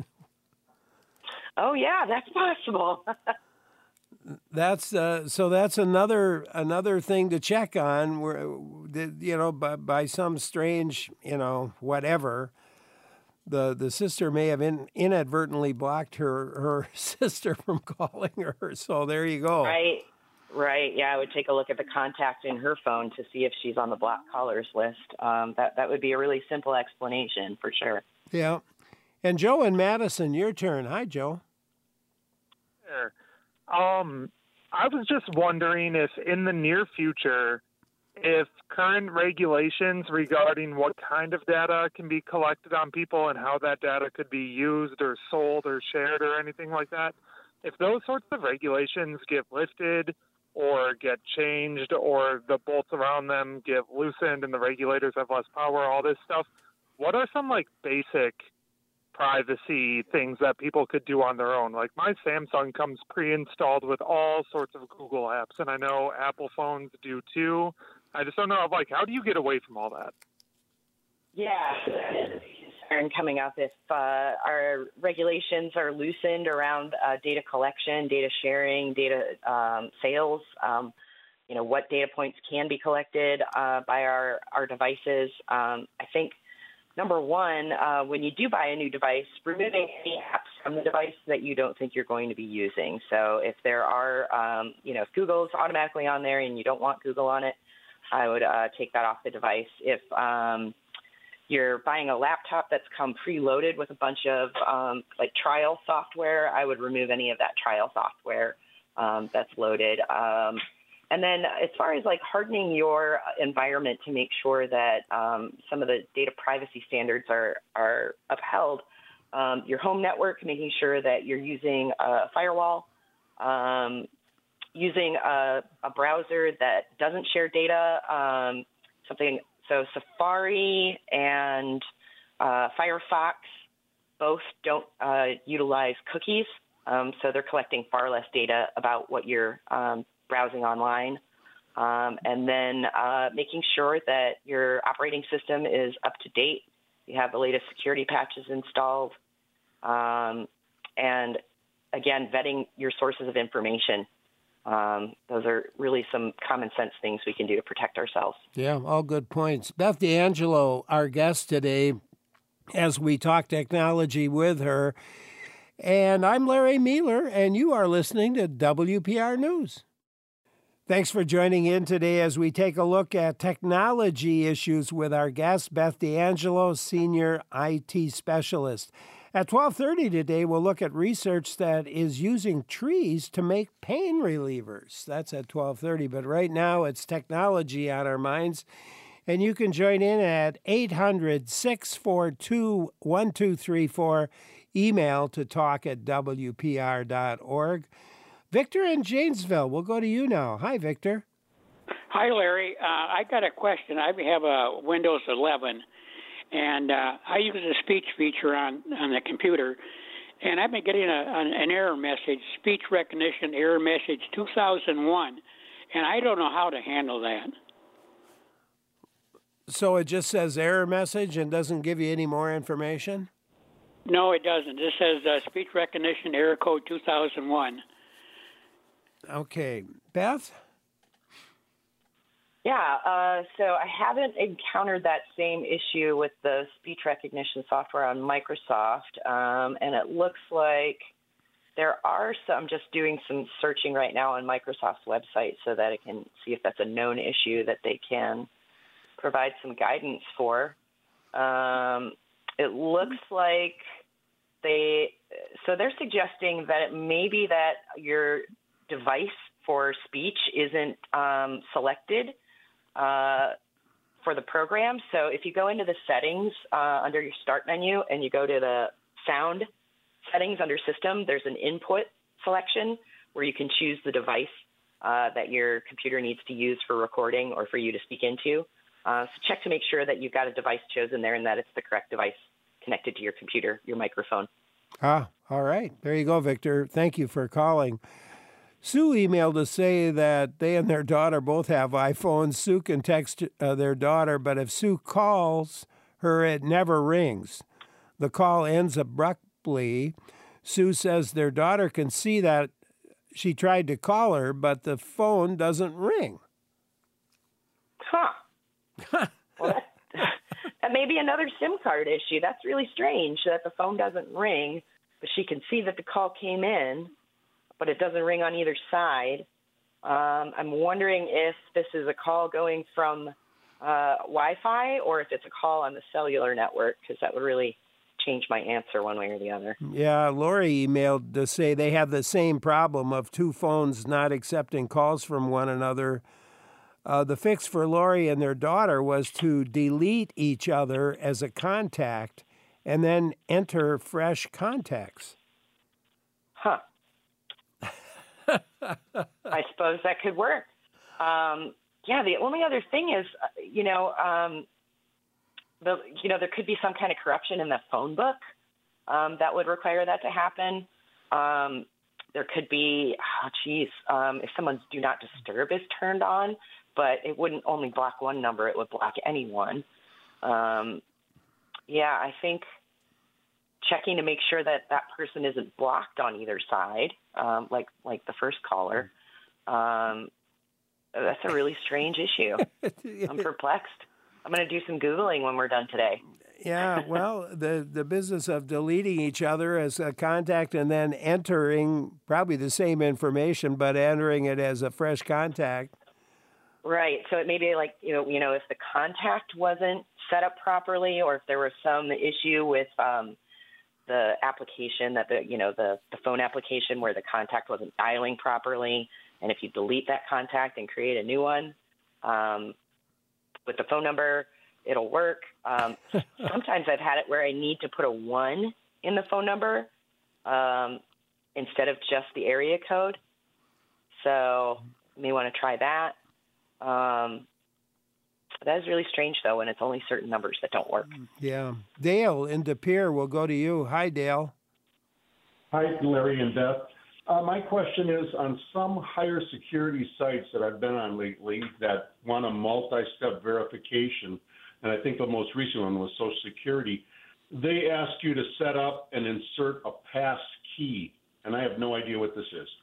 Oh, yeah, that's possible. That's another thing to check on. Where by some strange whatever, the sister may have inadvertently blocked her sister from calling her. So there you go. Right. Yeah, I would take a look at the contact in her phone to see if she's on the blocked callers list. That would be a really simple explanation for sure. Yeah. And Joe in Madison, your turn. Hi, Joe. Sure. I was just wondering if in the near future, if current regulations regarding what kind of data can be collected on people and how that data could be used or sold or shared or anything like that, if those sorts of regulations get lifted or get changed or the bolts around them get loosened and the regulators have less power, all this stuff, what are some basic privacy things that people could do on their own? Like my Samsung comes pre-installed with all sorts of Google apps, and I know Apple phones do too. I just don't know, how do you get away from all that? Yeah, concern coming up if our regulations are loosened around data collection, data sharing, data sales. What data points can be collected by our devices. I think number one, when you do buy a new device, removing any apps from the device that you don't think you're going to be using. So if there are, if Google's automatically on there and you don't want Google on it, I would take that off the device. If you're buying a laptop that's come preloaded with a bunch of trial software, I would remove any of that trial software that's loaded. And then as far as hardening your environment to make sure that some of the data privacy standards are upheld, your home network, making sure that you're using a firewall, using a browser that doesn't share data, so Safari and Firefox both don't utilize cookies, so they're collecting far less data about what you're browsing online. And then making sure that your operating system is up to date. You have the latest security patches installed. And again, vetting your sources of information. Those are really some common sense things we can do to protect ourselves. Yeah, all good points. Beth D'Angelo, our guest today, as we talk technology with her. And I'm Larry Meiler, and you are listening to WPR News. Thanks for joining in today as we take a look at technology issues with our guest, Beth D'Angelo, Senior IT Specialist. At 12:30 today, we'll look at research that is using trees to make pain relievers. That's at 12:30, but right now it's technology on our minds. And you can join in at 800-642-1234, email to talk@wpr.org. Victor in Janesville, we'll go to you now. Hi, Victor. Hi, Larry. I got a question. I have a Windows 11, and I use the speech feature on the computer, and I've been getting an error message, speech recognition error message 2001, and I don't know how to handle that. So it just says error message and doesn't give you any more information? No, it doesn't. It says speech recognition error code 2001. Okay. Beth? Yeah, so I haven't encountered that same issue with the speech recognition software on Microsoft, and it looks like there are some. I'm just doing some searching right now on Microsoft's website so that I can see if that's a known issue that they can provide some guidance for. It looks like they're suggesting that it may be that your device for speech isn't selected for the program. So if you go into the settings under your start menu and you go to the sound settings under system, there's an input selection where you can choose the device that your computer needs to use for recording or for you to speak into. So check to make sure that you've got a device chosen there and that it's the correct device connected to your computer, your microphone. Ah, all right. There you go, Victor. Thank you for calling. Sue emailed to say that they and their daughter both have iPhones. Sue can text their daughter, but if Sue calls her, it never rings. The call ends abruptly. Sue says their daughter can see that she tried to call her, but the phone doesn't ring. Huh. Well, that may be another SIM card issue. That's really strange that the phone doesn't ring, but she can see that the call came in, but it doesn't ring on either side. I'm wondering if this is a call going from Wi-Fi or if it's a call on the cellular network, because that would really change my answer one way or the other. Yeah, Lori emailed to say they have the same problem of two phones not accepting calls from one another. The fix for Lori and their daughter was to delete each other as a contact and then enter fresh contacts. Huh. I suppose that could work. Yeah, the only other thing is, there could be some kind of corruption in the phone book that would require that to happen. There could be, if someone's do not disturb is turned on, but it wouldn't only block one number, it would block anyone. I think checking to make sure that that person isn't blocked on either side, like the first caller. That's a really strange issue. I'm perplexed. I'm going to do some Googling when we're done today. Yeah, well, the business of deleting each other as a contact and then entering probably the same information, but entering it as a fresh contact. Right. So it may be like, if the contact wasn't set up properly, or if there was some issue with the application that the phone application where the contact wasn't dialing properly. And if you delete that contact and create a new one with the phone number, it'll work. Sometimes I've had it where I need to put a 1 in the phone number instead of just the area code. So you may want to try that. That is really strange, though, when it's only certain numbers that don't work. Yeah. Dale in De Pere, we'll go to you. Hi, Dale. Hi, Larry and Beth. My question is, on some higher security sites that I've been on lately that want a multi-step verification, and I think the most recent one was Social Security, they ask you to set up and insert a pass key, and I have no idea what this is.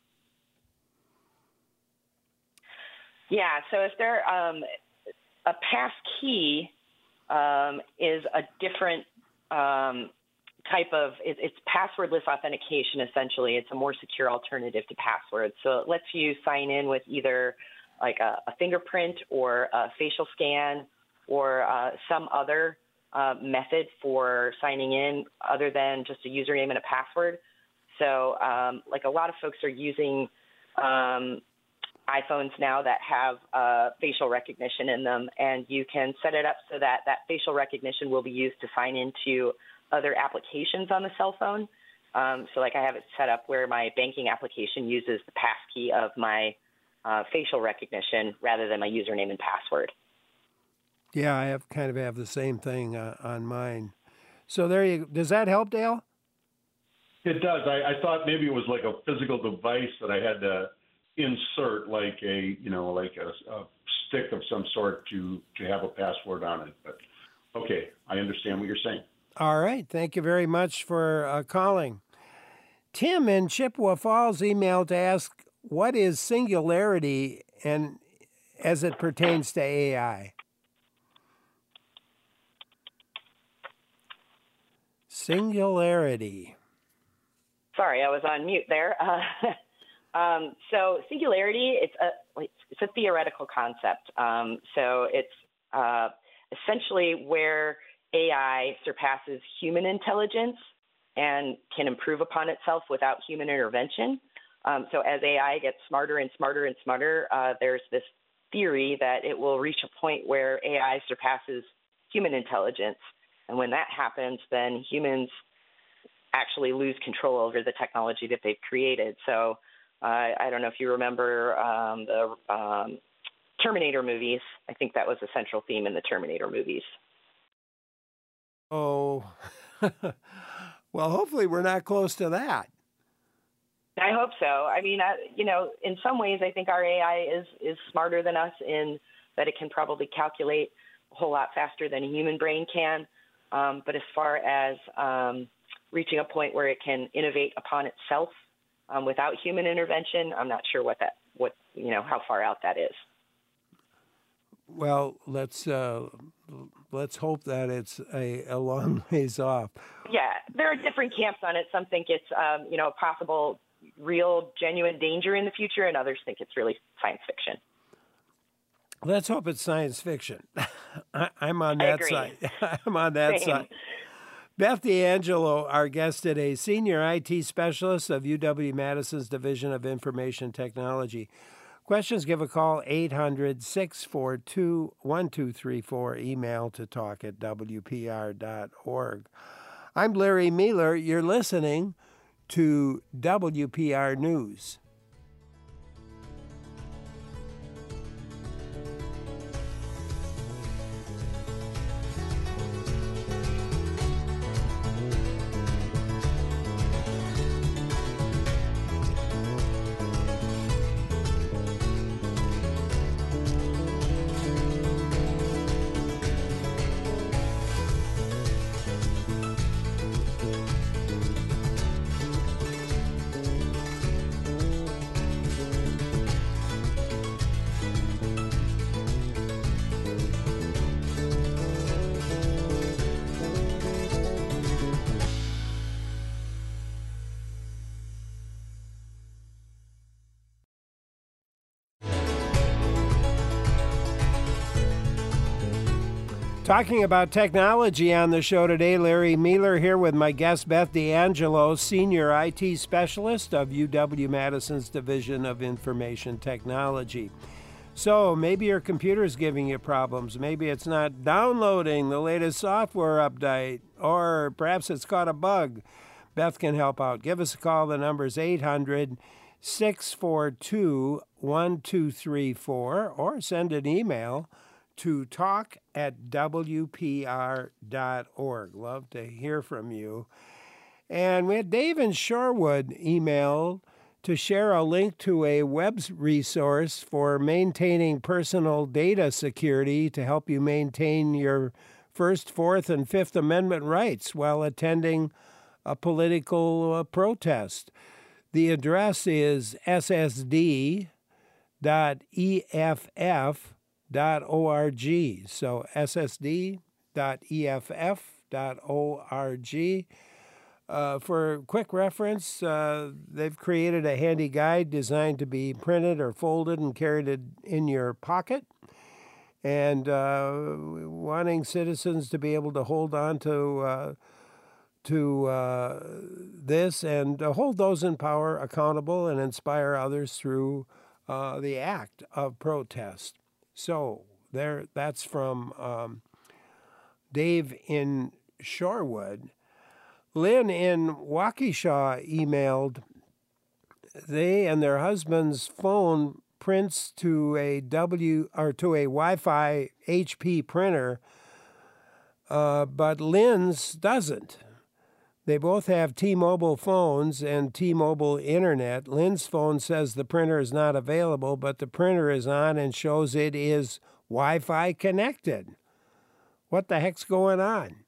Yeah, so if they're a pass key is a different type of it's passwordless authentication. Essentially, it's a more secure alternative to passwords. So it lets you sign in with either like a fingerprint or a facial scan or some other method for signing in other than just a username and a password. So like a lot of folks are using iPhones now that have facial recognition in them, and you can set it up so that that facial recognition will be used to sign into other applications on the cell phone. So like I have it set up where my banking application uses the passkey of my facial recognition rather than my username and password. Yeah, I have the same thing on mine. So there you go. Does that help, Dale? It does. I thought maybe it was like a physical device that I had to insert, like a stick of some sort to have a password on it. But okay, I understand what you're saying. All right. Thank you very much for calling. Tim in Chippewa Falls emailed to ask, what is singularity and as it pertains to AI? Singularity. Sorry, I was on mute there. So singularity, it's a theoretical concept. So it's essentially where AI surpasses human intelligence and can improve upon itself without human intervention. So as AI gets smarter and smarter and smarter, there's this theory that it will reach a point where AI surpasses human intelligence. And when that happens, then humans actually lose control over the technology that they've created. So I don't know if you remember the Terminator movies. I think that was the central theme in the Terminator movies. Oh, well, hopefully we're not close to that. I hope so. I mean, in some ways, I think our AI is smarter than us in that it can probably calculate a whole lot faster than a human brain can. But as far as reaching a point where it can innovate upon itself without human intervention, I'm not sure how far out that is. Well, let's hope that it's a long ways off. Yeah, there are different camps on it. Some think it's a possible, real, genuine danger in the future, and others think it's really science fiction. Let's hope it's science fiction. I'm on that side. I'm on that side. Beth D'Angelo, our guest today, Senior IT Specialist of UW-Madison's Division of Information Technology. Questions, give a call, 800-642-1234, email to talk@wpr.org. I'm Larry Meiler. You're listening to WPR News. Talking about technology on the show today, Larry Mealer here with my guest Beth D'Angelo, Senior IT Specialist of UW-Madison's Division of Information Technology. So maybe your computer's giving you problems. Maybe it's not downloading the latest software update, or perhaps it's caught a bug. Beth can help out. Give us a call. The number is 800-642-1234, or send an email to talk@wpr.org. Love to hear from you. And we had Dave in Shorewood email to share a link to a web resource for maintaining personal data security to help you maintain your First, Fourth, and Fifth Amendment rights while attending a political protest. The address is ssd.eff.org. So ssd.eff.org. For quick reference, they've created a handy guide designed to be printed or folded and carried in your pocket. And wanting citizens to be able to hold on to this and hold those in power accountable and inspire others through the act of protest. So that's from Dave in Shorewood. Lynn in Waukesha emailed, they and their husband's phone prints to a Wi-Fi HP printer, but Lynn's doesn't. They both have T-Mobile phones and T-Mobile internet. Lynn's phone says the printer is not available, but the printer is on and shows it is Wi-Fi connected. What the heck's going on?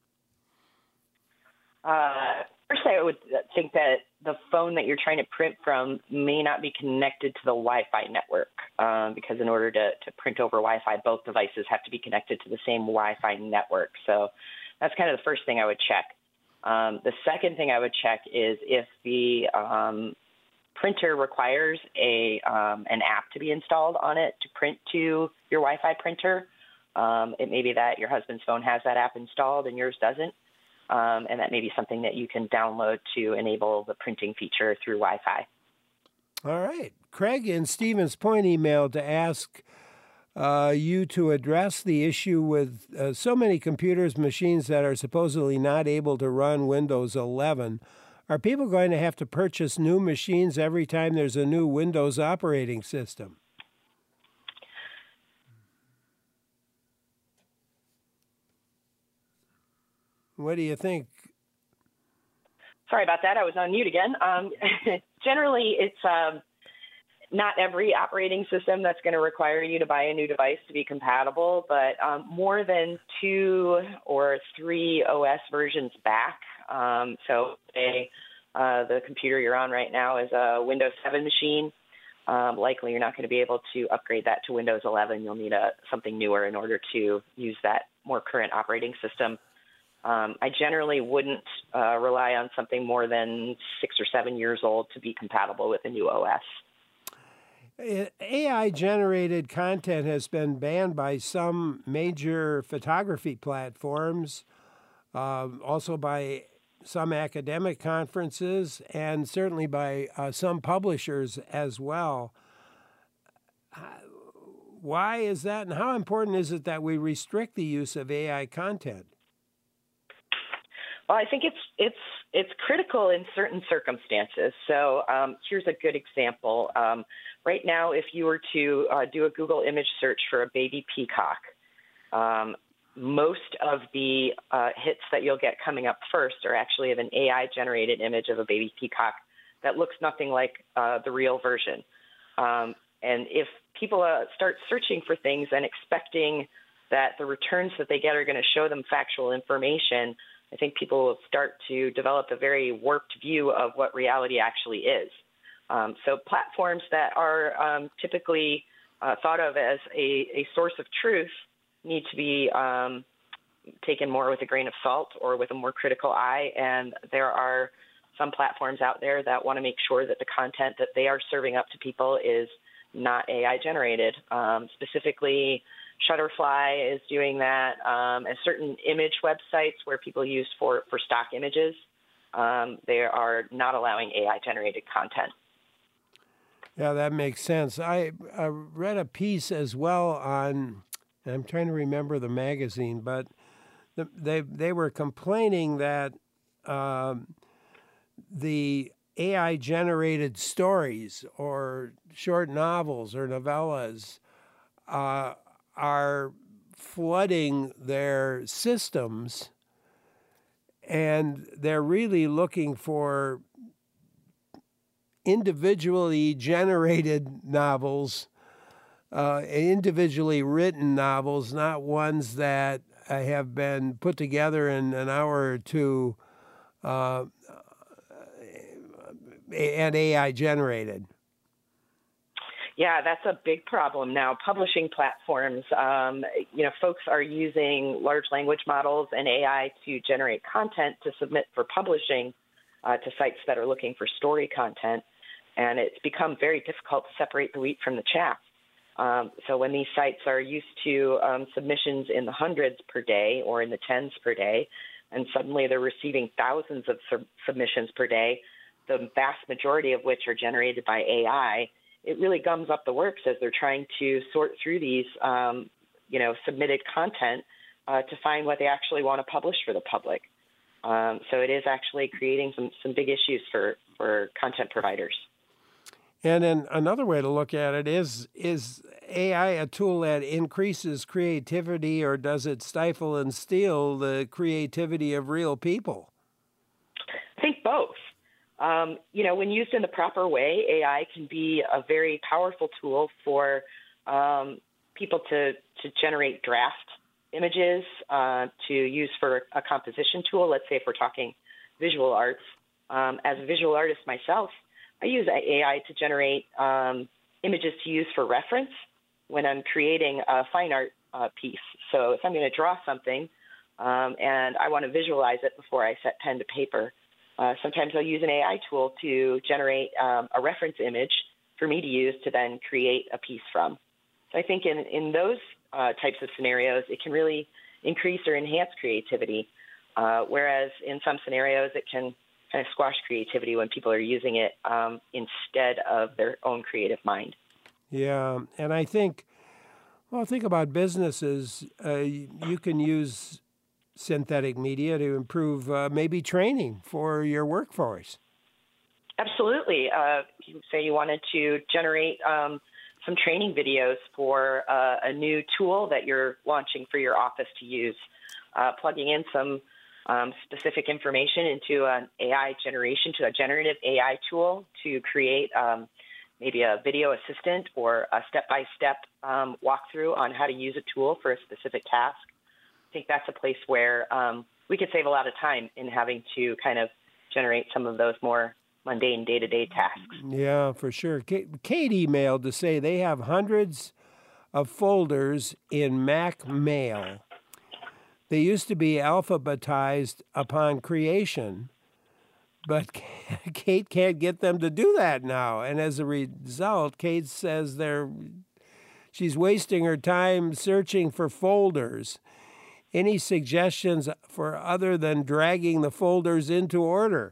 First, I would think that the phone that you're trying to print from may not be connected to the Wi-Fi network, because in order to print over Wi-Fi, both devices have to be connected to the same Wi-Fi network. So that's kind of the first thing I would check. The second thing I would check is if the printer requires an app to be installed on it to print to your Wi-Fi printer. It may be that your husband's phone has that app installed and yours doesn't. And that may be something that you can download to enable the printing feature through Wi-Fi. All right. Craig in Stevens Point emailed to ask you to address the issue with so many computers, machines that are supposedly not able to run Windows 11. Are people going to have to purchase new machines every time there's a new Windows operating system? What do you think? Sorry about that. I was on mute again. Generally, it's not every operating system that's going to require you to buy a new device to be compatible, but more than 2 or 3 OS versions back. So the computer you're on right now is a Windows 7 machine. Likely you're not going to be able to upgrade that to Windows 11. You'll need something newer in order to use that more current operating system. I generally wouldn't rely on something more than 6 or 7 years old to be compatible with a new OS. AI-generated content has been banned by some major photography platforms, also by some academic conferences, and certainly by some publishers as well. Why is that, and how important is it that we restrict the use of AI content? Well, I think it's critical in certain circumstances. So here's a good example. Right now, if you were to do a Google image search for a baby peacock, most of the hits that you'll get coming up first are actually of an AI-generated image of a baby peacock that looks nothing like the real version. And if people start searching for things and expecting that the returns that they get are going to show them factual information, I think people will start to develop a very warped view of what reality actually is. So platforms that are typically thought of as a source of truth need to be taken more with a grain of salt or with a more critical eye. And there are some platforms out there that want to make sure that the content that they are serving up to people is not AI generated. Specifically, Shutterfly is doing that, and certain image websites where people use for stock images, they are not allowing AI-generated content. Yeah, that makes sense. I read a piece as well on, I'm trying to remember the magazine, but they were complaining that the AI-generated stories or short novels or novellas are flooding their systems, and they're really looking for individually generated novels, individually written novels, not ones that have been put together in an hour or two and AI generated. Yeah, that's a big problem now. Publishing platforms, folks are using large language models and AI to generate content to submit for publishing to sites that are looking for story content. And it's become very difficult to separate the wheat from the chaff. So when these sites are used to submissions in the hundreds per day or in the tens per day, and suddenly they're receiving thousands of submissions per day, the vast majority of which are generated by AI, it really gums up the works as they're trying to sort through these, submitted content to find what they actually want to publish for the public. So it is actually creating some big issues for content providers. And then another way to look at it is AI a tool that increases creativity, or does it stifle and steal the creativity of real people? I think both. When used in the proper way, AI can be a very powerful tool for people to generate draft images to use for a composition tool. Let's say if we're talking visual arts. As a visual artist myself, I use AI to generate images to use for reference when I'm creating a fine art piece. So if I'm going to draw something and I want to visualize it before I set pen to paper, sometimes I'll use an AI tool to generate a reference image for me to use to then create a piece from. So I think in those types of scenarios, it can really increase or enhance creativity, whereas in some scenarios it can kind of squash creativity when people are using it instead of their own creative mind. Yeah, and I think about businesses. You can use synthetic media to improve maybe training for your workforce. Absolutely. You say you wanted to generate some training videos for a new tool that you're launching for your office to use, plugging in some specific information into an AI generation, to a generative AI tool to create maybe a video assistant or a step-by-step walkthrough on how to use a tool for a specific task. I think that's a place where we could save a lot of time in having to kind of generate some of those more mundane day-to-day tasks. Yeah, for sure. Kate emailed to say they have hundreds of folders in Mac Mail. They used to be alphabetized upon creation, but Kate can't get them to do that now. And as a result, Kate says she's wasting her time searching for folders. Any suggestions for other than dragging the folders into order?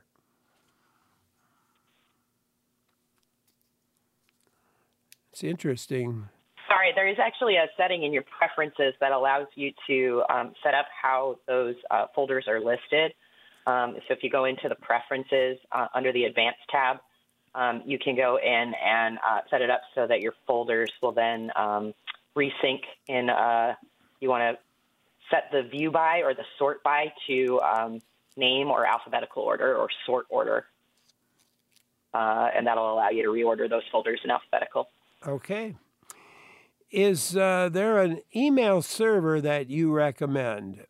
It's interesting. Sorry, there is actually a setting in your preferences that allows you to set up how those folders are listed. So if you go into the preferences under the advanced tab, you can go in and set it up so that your folders will then resync in, you want to set the view by or the sort by to name or alphabetical order or sort order. And that'll allow you to reorder those folders in alphabetical. Okay. Is there an email server that you recommend?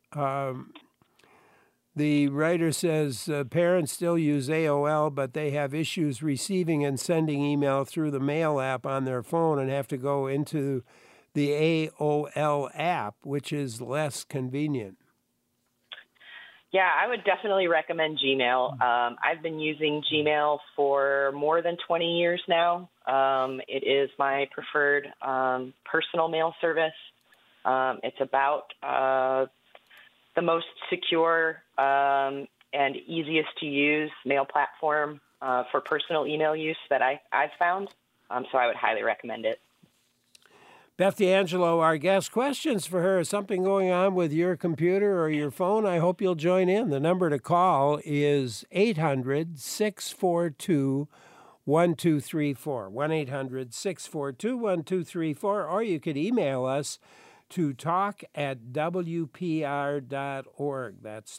The writer says parents still use AOL, but they have issues receiving and sending email through the mail app on their phone and have to go into the AOL app, which is less convenient. Yeah, I would definitely recommend Gmail. I've been using Gmail for more than 20 years now. It is my preferred personal mail service. It's about the most secure and easiest to use mail platform for personal email use that I've found. So I would highly recommend it. Beth D'Angelo, our guest. Questions for her. Is something going on with your computer or your phone? I hope you'll join in. The number to call is 800-642-1234, 1-800-642-1234, or you could email us to talk@wpr.org. That's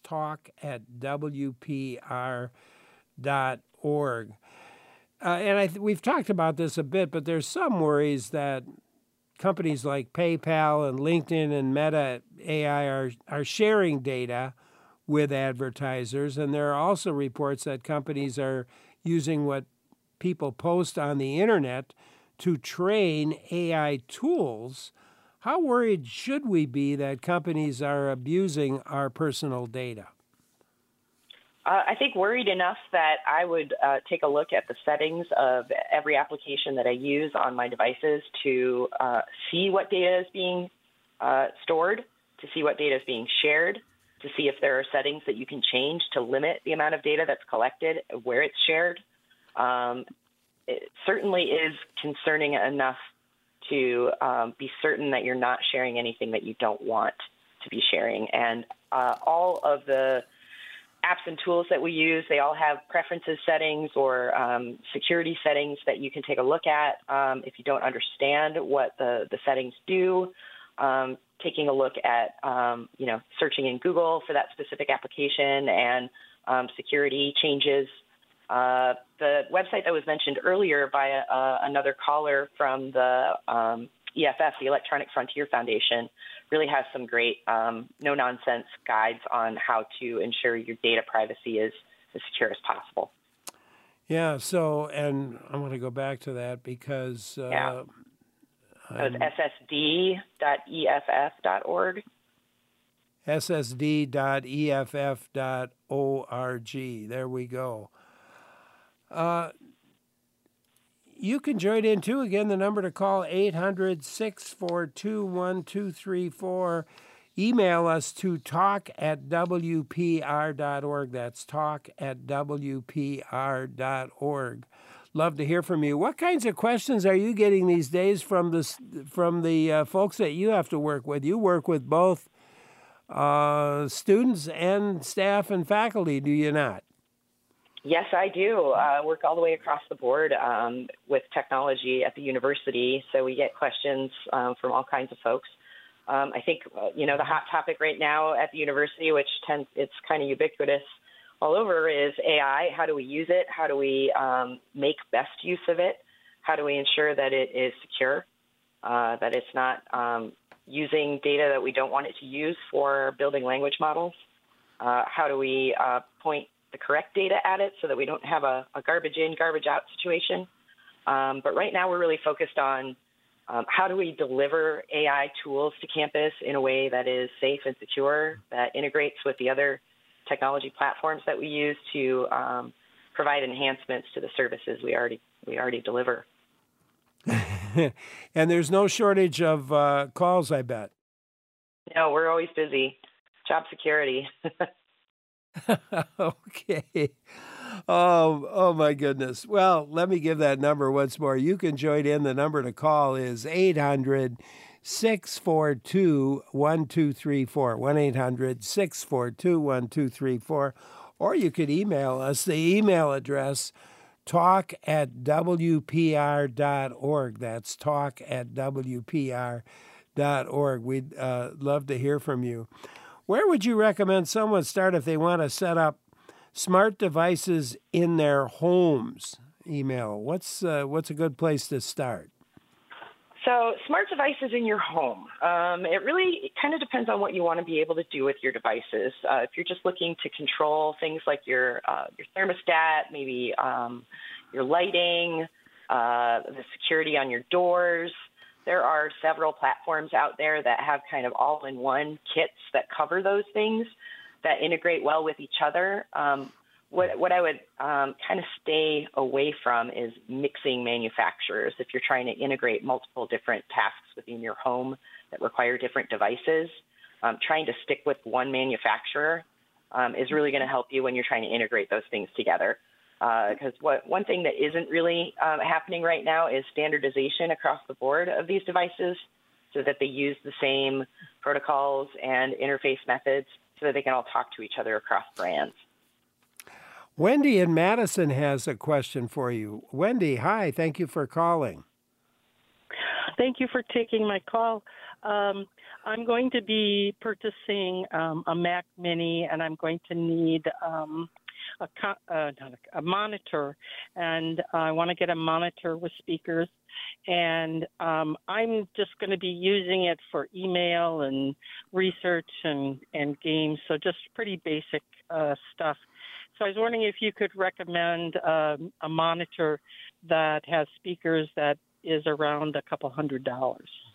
talk@wpr.org. And we've talked about this a bit, but there's some worries that companies like PayPal and LinkedIn and Meta AI are sharing data with advertisers. And there are also reports that companies are using what people post on the internet to train AI tools. How worried should we be that companies are abusing our personal data? I think worried enough that I would take a look at the settings of every application that I use on my devices to see what data is being stored, to see what data is being shared, to see if there are settings that you can change to limit the amount of data that's collected, where it's shared. It certainly is concerning enough to be certain that you're not sharing anything that you don't want to be sharing. And all of the apps and tools that we use, they all have preferences settings or security settings that you can take a look at. If you don't understand what the settings do, taking a look at, searching in Google for that specific application and security changes. The website that was mentioned earlier by another caller from the EFF, the Electronic Frontier Foundation, really has some great no-nonsense guides on how to ensure your data privacy is as secure as possible. Yeah, so, and I want to go back to that because... That was ssd.eff.org. ssd.eff.org. There we go. You can join in, too. Again, the number to call, 800-642-1234. Email us to talk@wpr.org. That's talk@wpr.org. Love to hear from you. What kinds of questions are you getting these days from the folks that you have to work with? You work with both students and staff and faculty, do you not? Yes, I do. Work all the way across the board with technology at the university. So we get questions from all kinds of folks. I think, the hot topic right now at the university, which it's kind of ubiquitous all over, is AI. How do we use it? How do we make best use of it? How do we ensure that it is secure, that it's not using data that we don't want it to use for building language models? How do we point the correct data at it so that we don't have a garbage in, garbage out situation? But right now we're really focused on how do we deliver AI tools to campus in a way that is safe and secure, that integrates with the other technology platforms that we use to provide enhancements to the services we already deliver. And there's no shortage of calls, I bet. No, we're always busy. Job security. Okay. Oh, my goodness. Well, let me give that number once more. You can join in. The number to call is 800-642-1234, 1-800-642-1234. Or you could email us. The email address, talk@wpr.org. That's talk@wpr.org. We'd love to hear from you. Where would you recommend someone start if they want to set up smart devices in their homes? Email. What's a good place to start? So smart devices in your home. It really kind of depends on what you want to be able to do with your devices. If you're just looking to control things like your thermostat, maybe your lighting, the security on your doors, there are several platforms out there that have kind of all-in-one kits that cover those things that integrate well with each other. what I would kind of stay away from is mixing manufacturers. If you're trying to integrate multiple different tasks within your home that require different devices, trying to stick with one manufacturer is really going to help you when you're trying to integrate those things together. Because one thing that isn't really happening right now is standardization across the board of these devices so that they use the same protocols and interface methods so that they can all talk to each other across brands. Wendy in Madison has a question for you. Wendy, hi. Thank you for calling. Thank you for taking my call. I'm going to be purchasing a Mac Mini, and I'm going to need a monitor, and I want to get a monitor with speakers, and I'm just going to be using it for email and research and games, so just pretty basic stuff. So I was wondering if you could recommend a monitor that has speakers that is around a couple $100.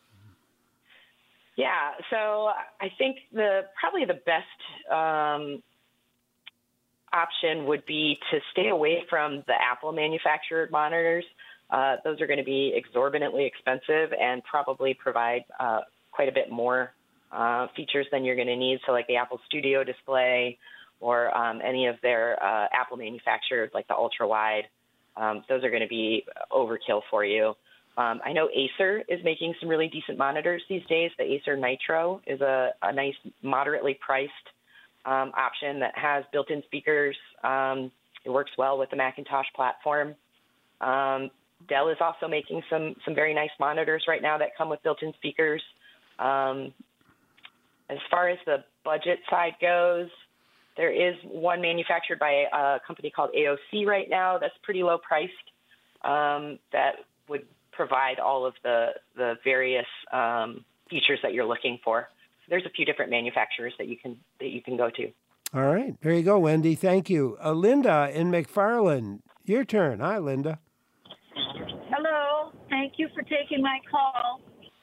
Yeah, so I think probably the best option would be to stay away from the Apple manufactured monitors. Those are going to be exorbitantly expensive and probably provide quite a bit more features than you're going to need. So like the Apple Studio Display or any of their Apple manufactured, like the ultra wide, those are going to be overkill for you. I know Acer is making some really decent monitors these days. The Acer Nitro is a nice, moderately priced option that has built-in speakers. It works well with the Macintosh platform. Dell is also making some very nice monitors right now that come with built-in speakers. As far as the budget side goes, there is one manufactured by a company called AOC right now that's pretty low priced that would provide all of the various features that you're looking for. There's a few different manufacturers that you can go to. All right. There you go, Wendy. Thank you. Linda in McFarland, your turn. Hi, Linda. Hello. Thank you for taking my call.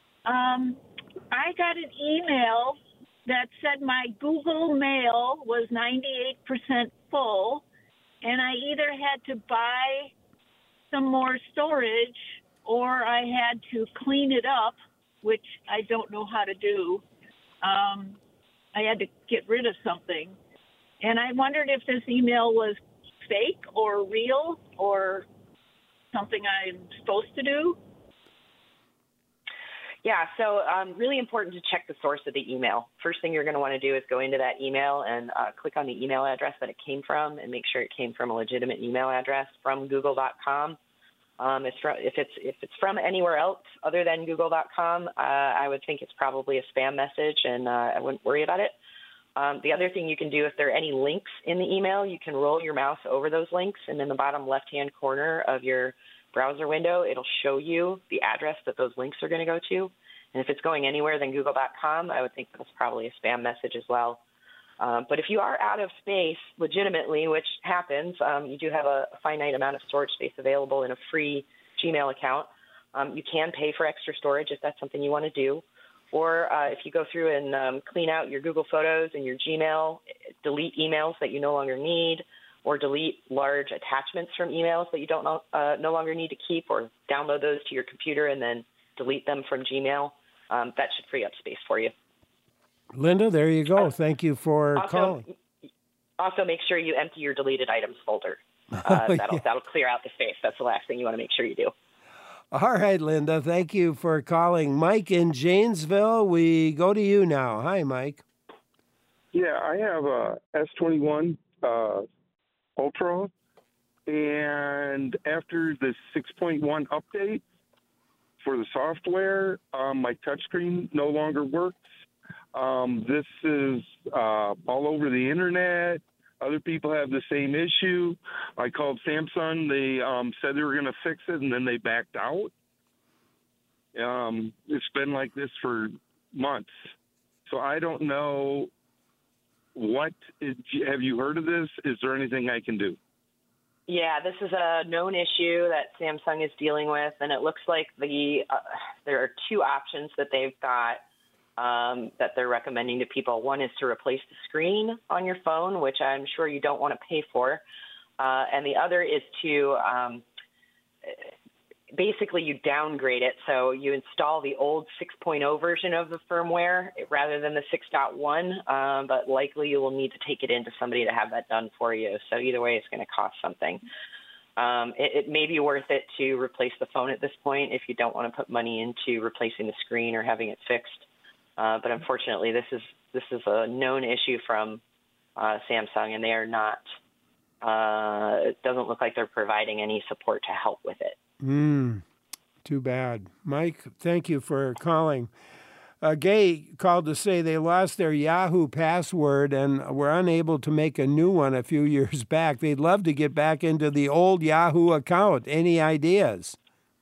I got an email that said my Google Mail was 98% full, and I either had to buy some more storage or I had to clean it up, which I don't know how to do. I had to get rid of something. And I wondered if this email was fake or real or something I'm supposed to do. Yeah, so really important to check the source of the email. First thing you're going to want to do is go into that email and click on the email address that it came from and make sure it came from a legitimate email address from google.com. If it's from anywhere else other than google.com, I would think it's probably a spam message, and I wouldn't worry about it. The other thing you can do, if there are any links in the email, you can roll your mouse over those links, and in the bottom left-hand corner of your browser window, it'll show you the address that those links are going to go to. And if it's going anywhere than google.com, I would think that's probably a spam message as well. But if you are out of space legitimately, which happens, you do have a finite amount of storage space available in a free Gmail account. You can pay for extra storage if that's something you want to do. Or if you go through and clean out your Google Photos and your Gmail, delete emails that you no longer need, or delete large attachments from emails that you don't no longer need to keep, or download those to your computer and then delete them from Gmail, that should free up space for you. Linda, there you go. Thank you for calling. Also, make sure you empty your deleted items folder. That'll clear out the space. That's the last thing you want to make sure you do. All right, Linda. Thank you for calling. Mike in Janesville, we go to you now. Hi, Mike. Yeah, I have a S21 Ultra, and after the 6.1 update for the software, my touchscreen no longer works. This is all over the internet. Other people have the same issue. I called Samsung. They said they were going to fix it, and then they backed out. It's been like this for months. So I don't know have you heard of this? Is there anything I can do? Yeah, this is a known issue that Samsung is dealing with, and it looks like there are two options that they've got. that they're recommending to people. One is to replace the screen on your phone, which I'm sure you don't want to pay for. And the other is to basically you downgrade it. So you install the old 6.0 version of the firmware rather than the 6.1, but likely you will need to take it into somebody to have that done for you. So either way, it's going to cost something. It may be worth it to replace the phone at this point if you don't want to put money into replacing the screen or having it fixed. But unfortunately, this is a known issue from Samsung, and they are not. It doesn't look like they're providing any support to help with it. Too bad. Mike, thank you for calling. Gay called to say they lost their Yahoo password and were unable to make a new one a few years back. They'd love to get back into the old Yahoo account. Any ideas?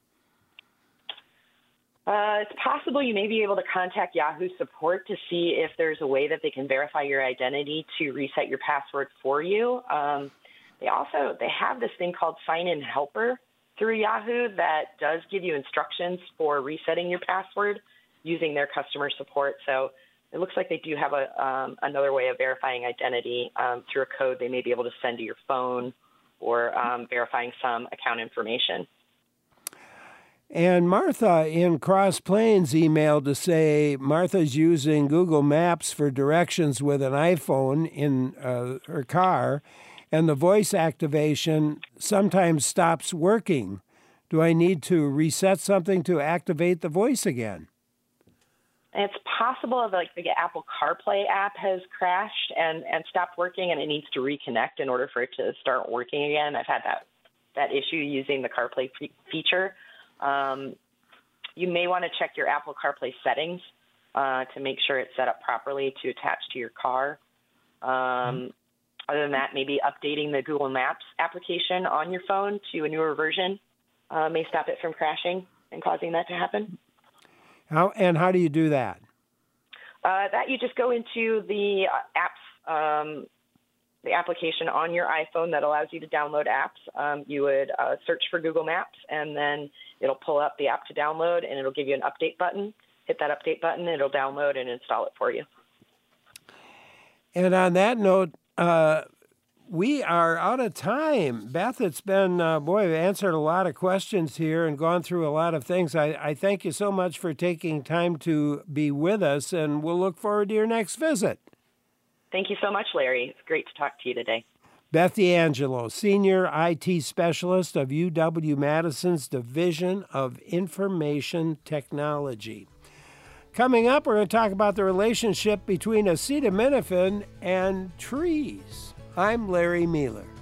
It's possible you may be able to contact Yahoo support to see if there's a way that they can verify your identity to reset your password for you. They have this thing called Sign-In Helper through Yahoo that does give you instructions for resetting your password using their customer support. So it looks like they do have another way of verifying identity through a code they may be able to send to your phone or verifying some account information. And Martha in Cross Plains emailed to say Martha's using Google Maps for directions with an iPhone in her car, and the voice activation sometimes stops working. Do I need to reset something to activate the voice again? It's possible like the Apple CarPlay app has crashed and stopped working, and it needs to reconnect in order for it to start working again. I've had that issue using the CarPlay feature. You may want to check your Apple CarPlay settings to make sure it's set up properly to attach to your car. Other than that, maybe updating the Google Maps application on your phone to a newer version may stop it from crashing and causing that to happen. How do you do that? That you just go into the apps, the application on your iPhone that allows you to download apps. You would search for Google Maps, and then it'll pull up the app to download, and it'll give you an update button. Hit that update button, it'll download and install it for you. And on that note, we are out of time. Beth, it's been, we've answered a lot of questions here and gone through a lot of things. I thank you so much for taking time to be with us, and we'll look forward to your next visit. Thank you so much, Larry. It's great to talk to you today. Beth D'Angelo, Senior IT Specialist of UW-Madison's Division of Information Technology. Coming up, we're going to talk about the relationship between acetaminophen and trees. I'm Larry Mealer.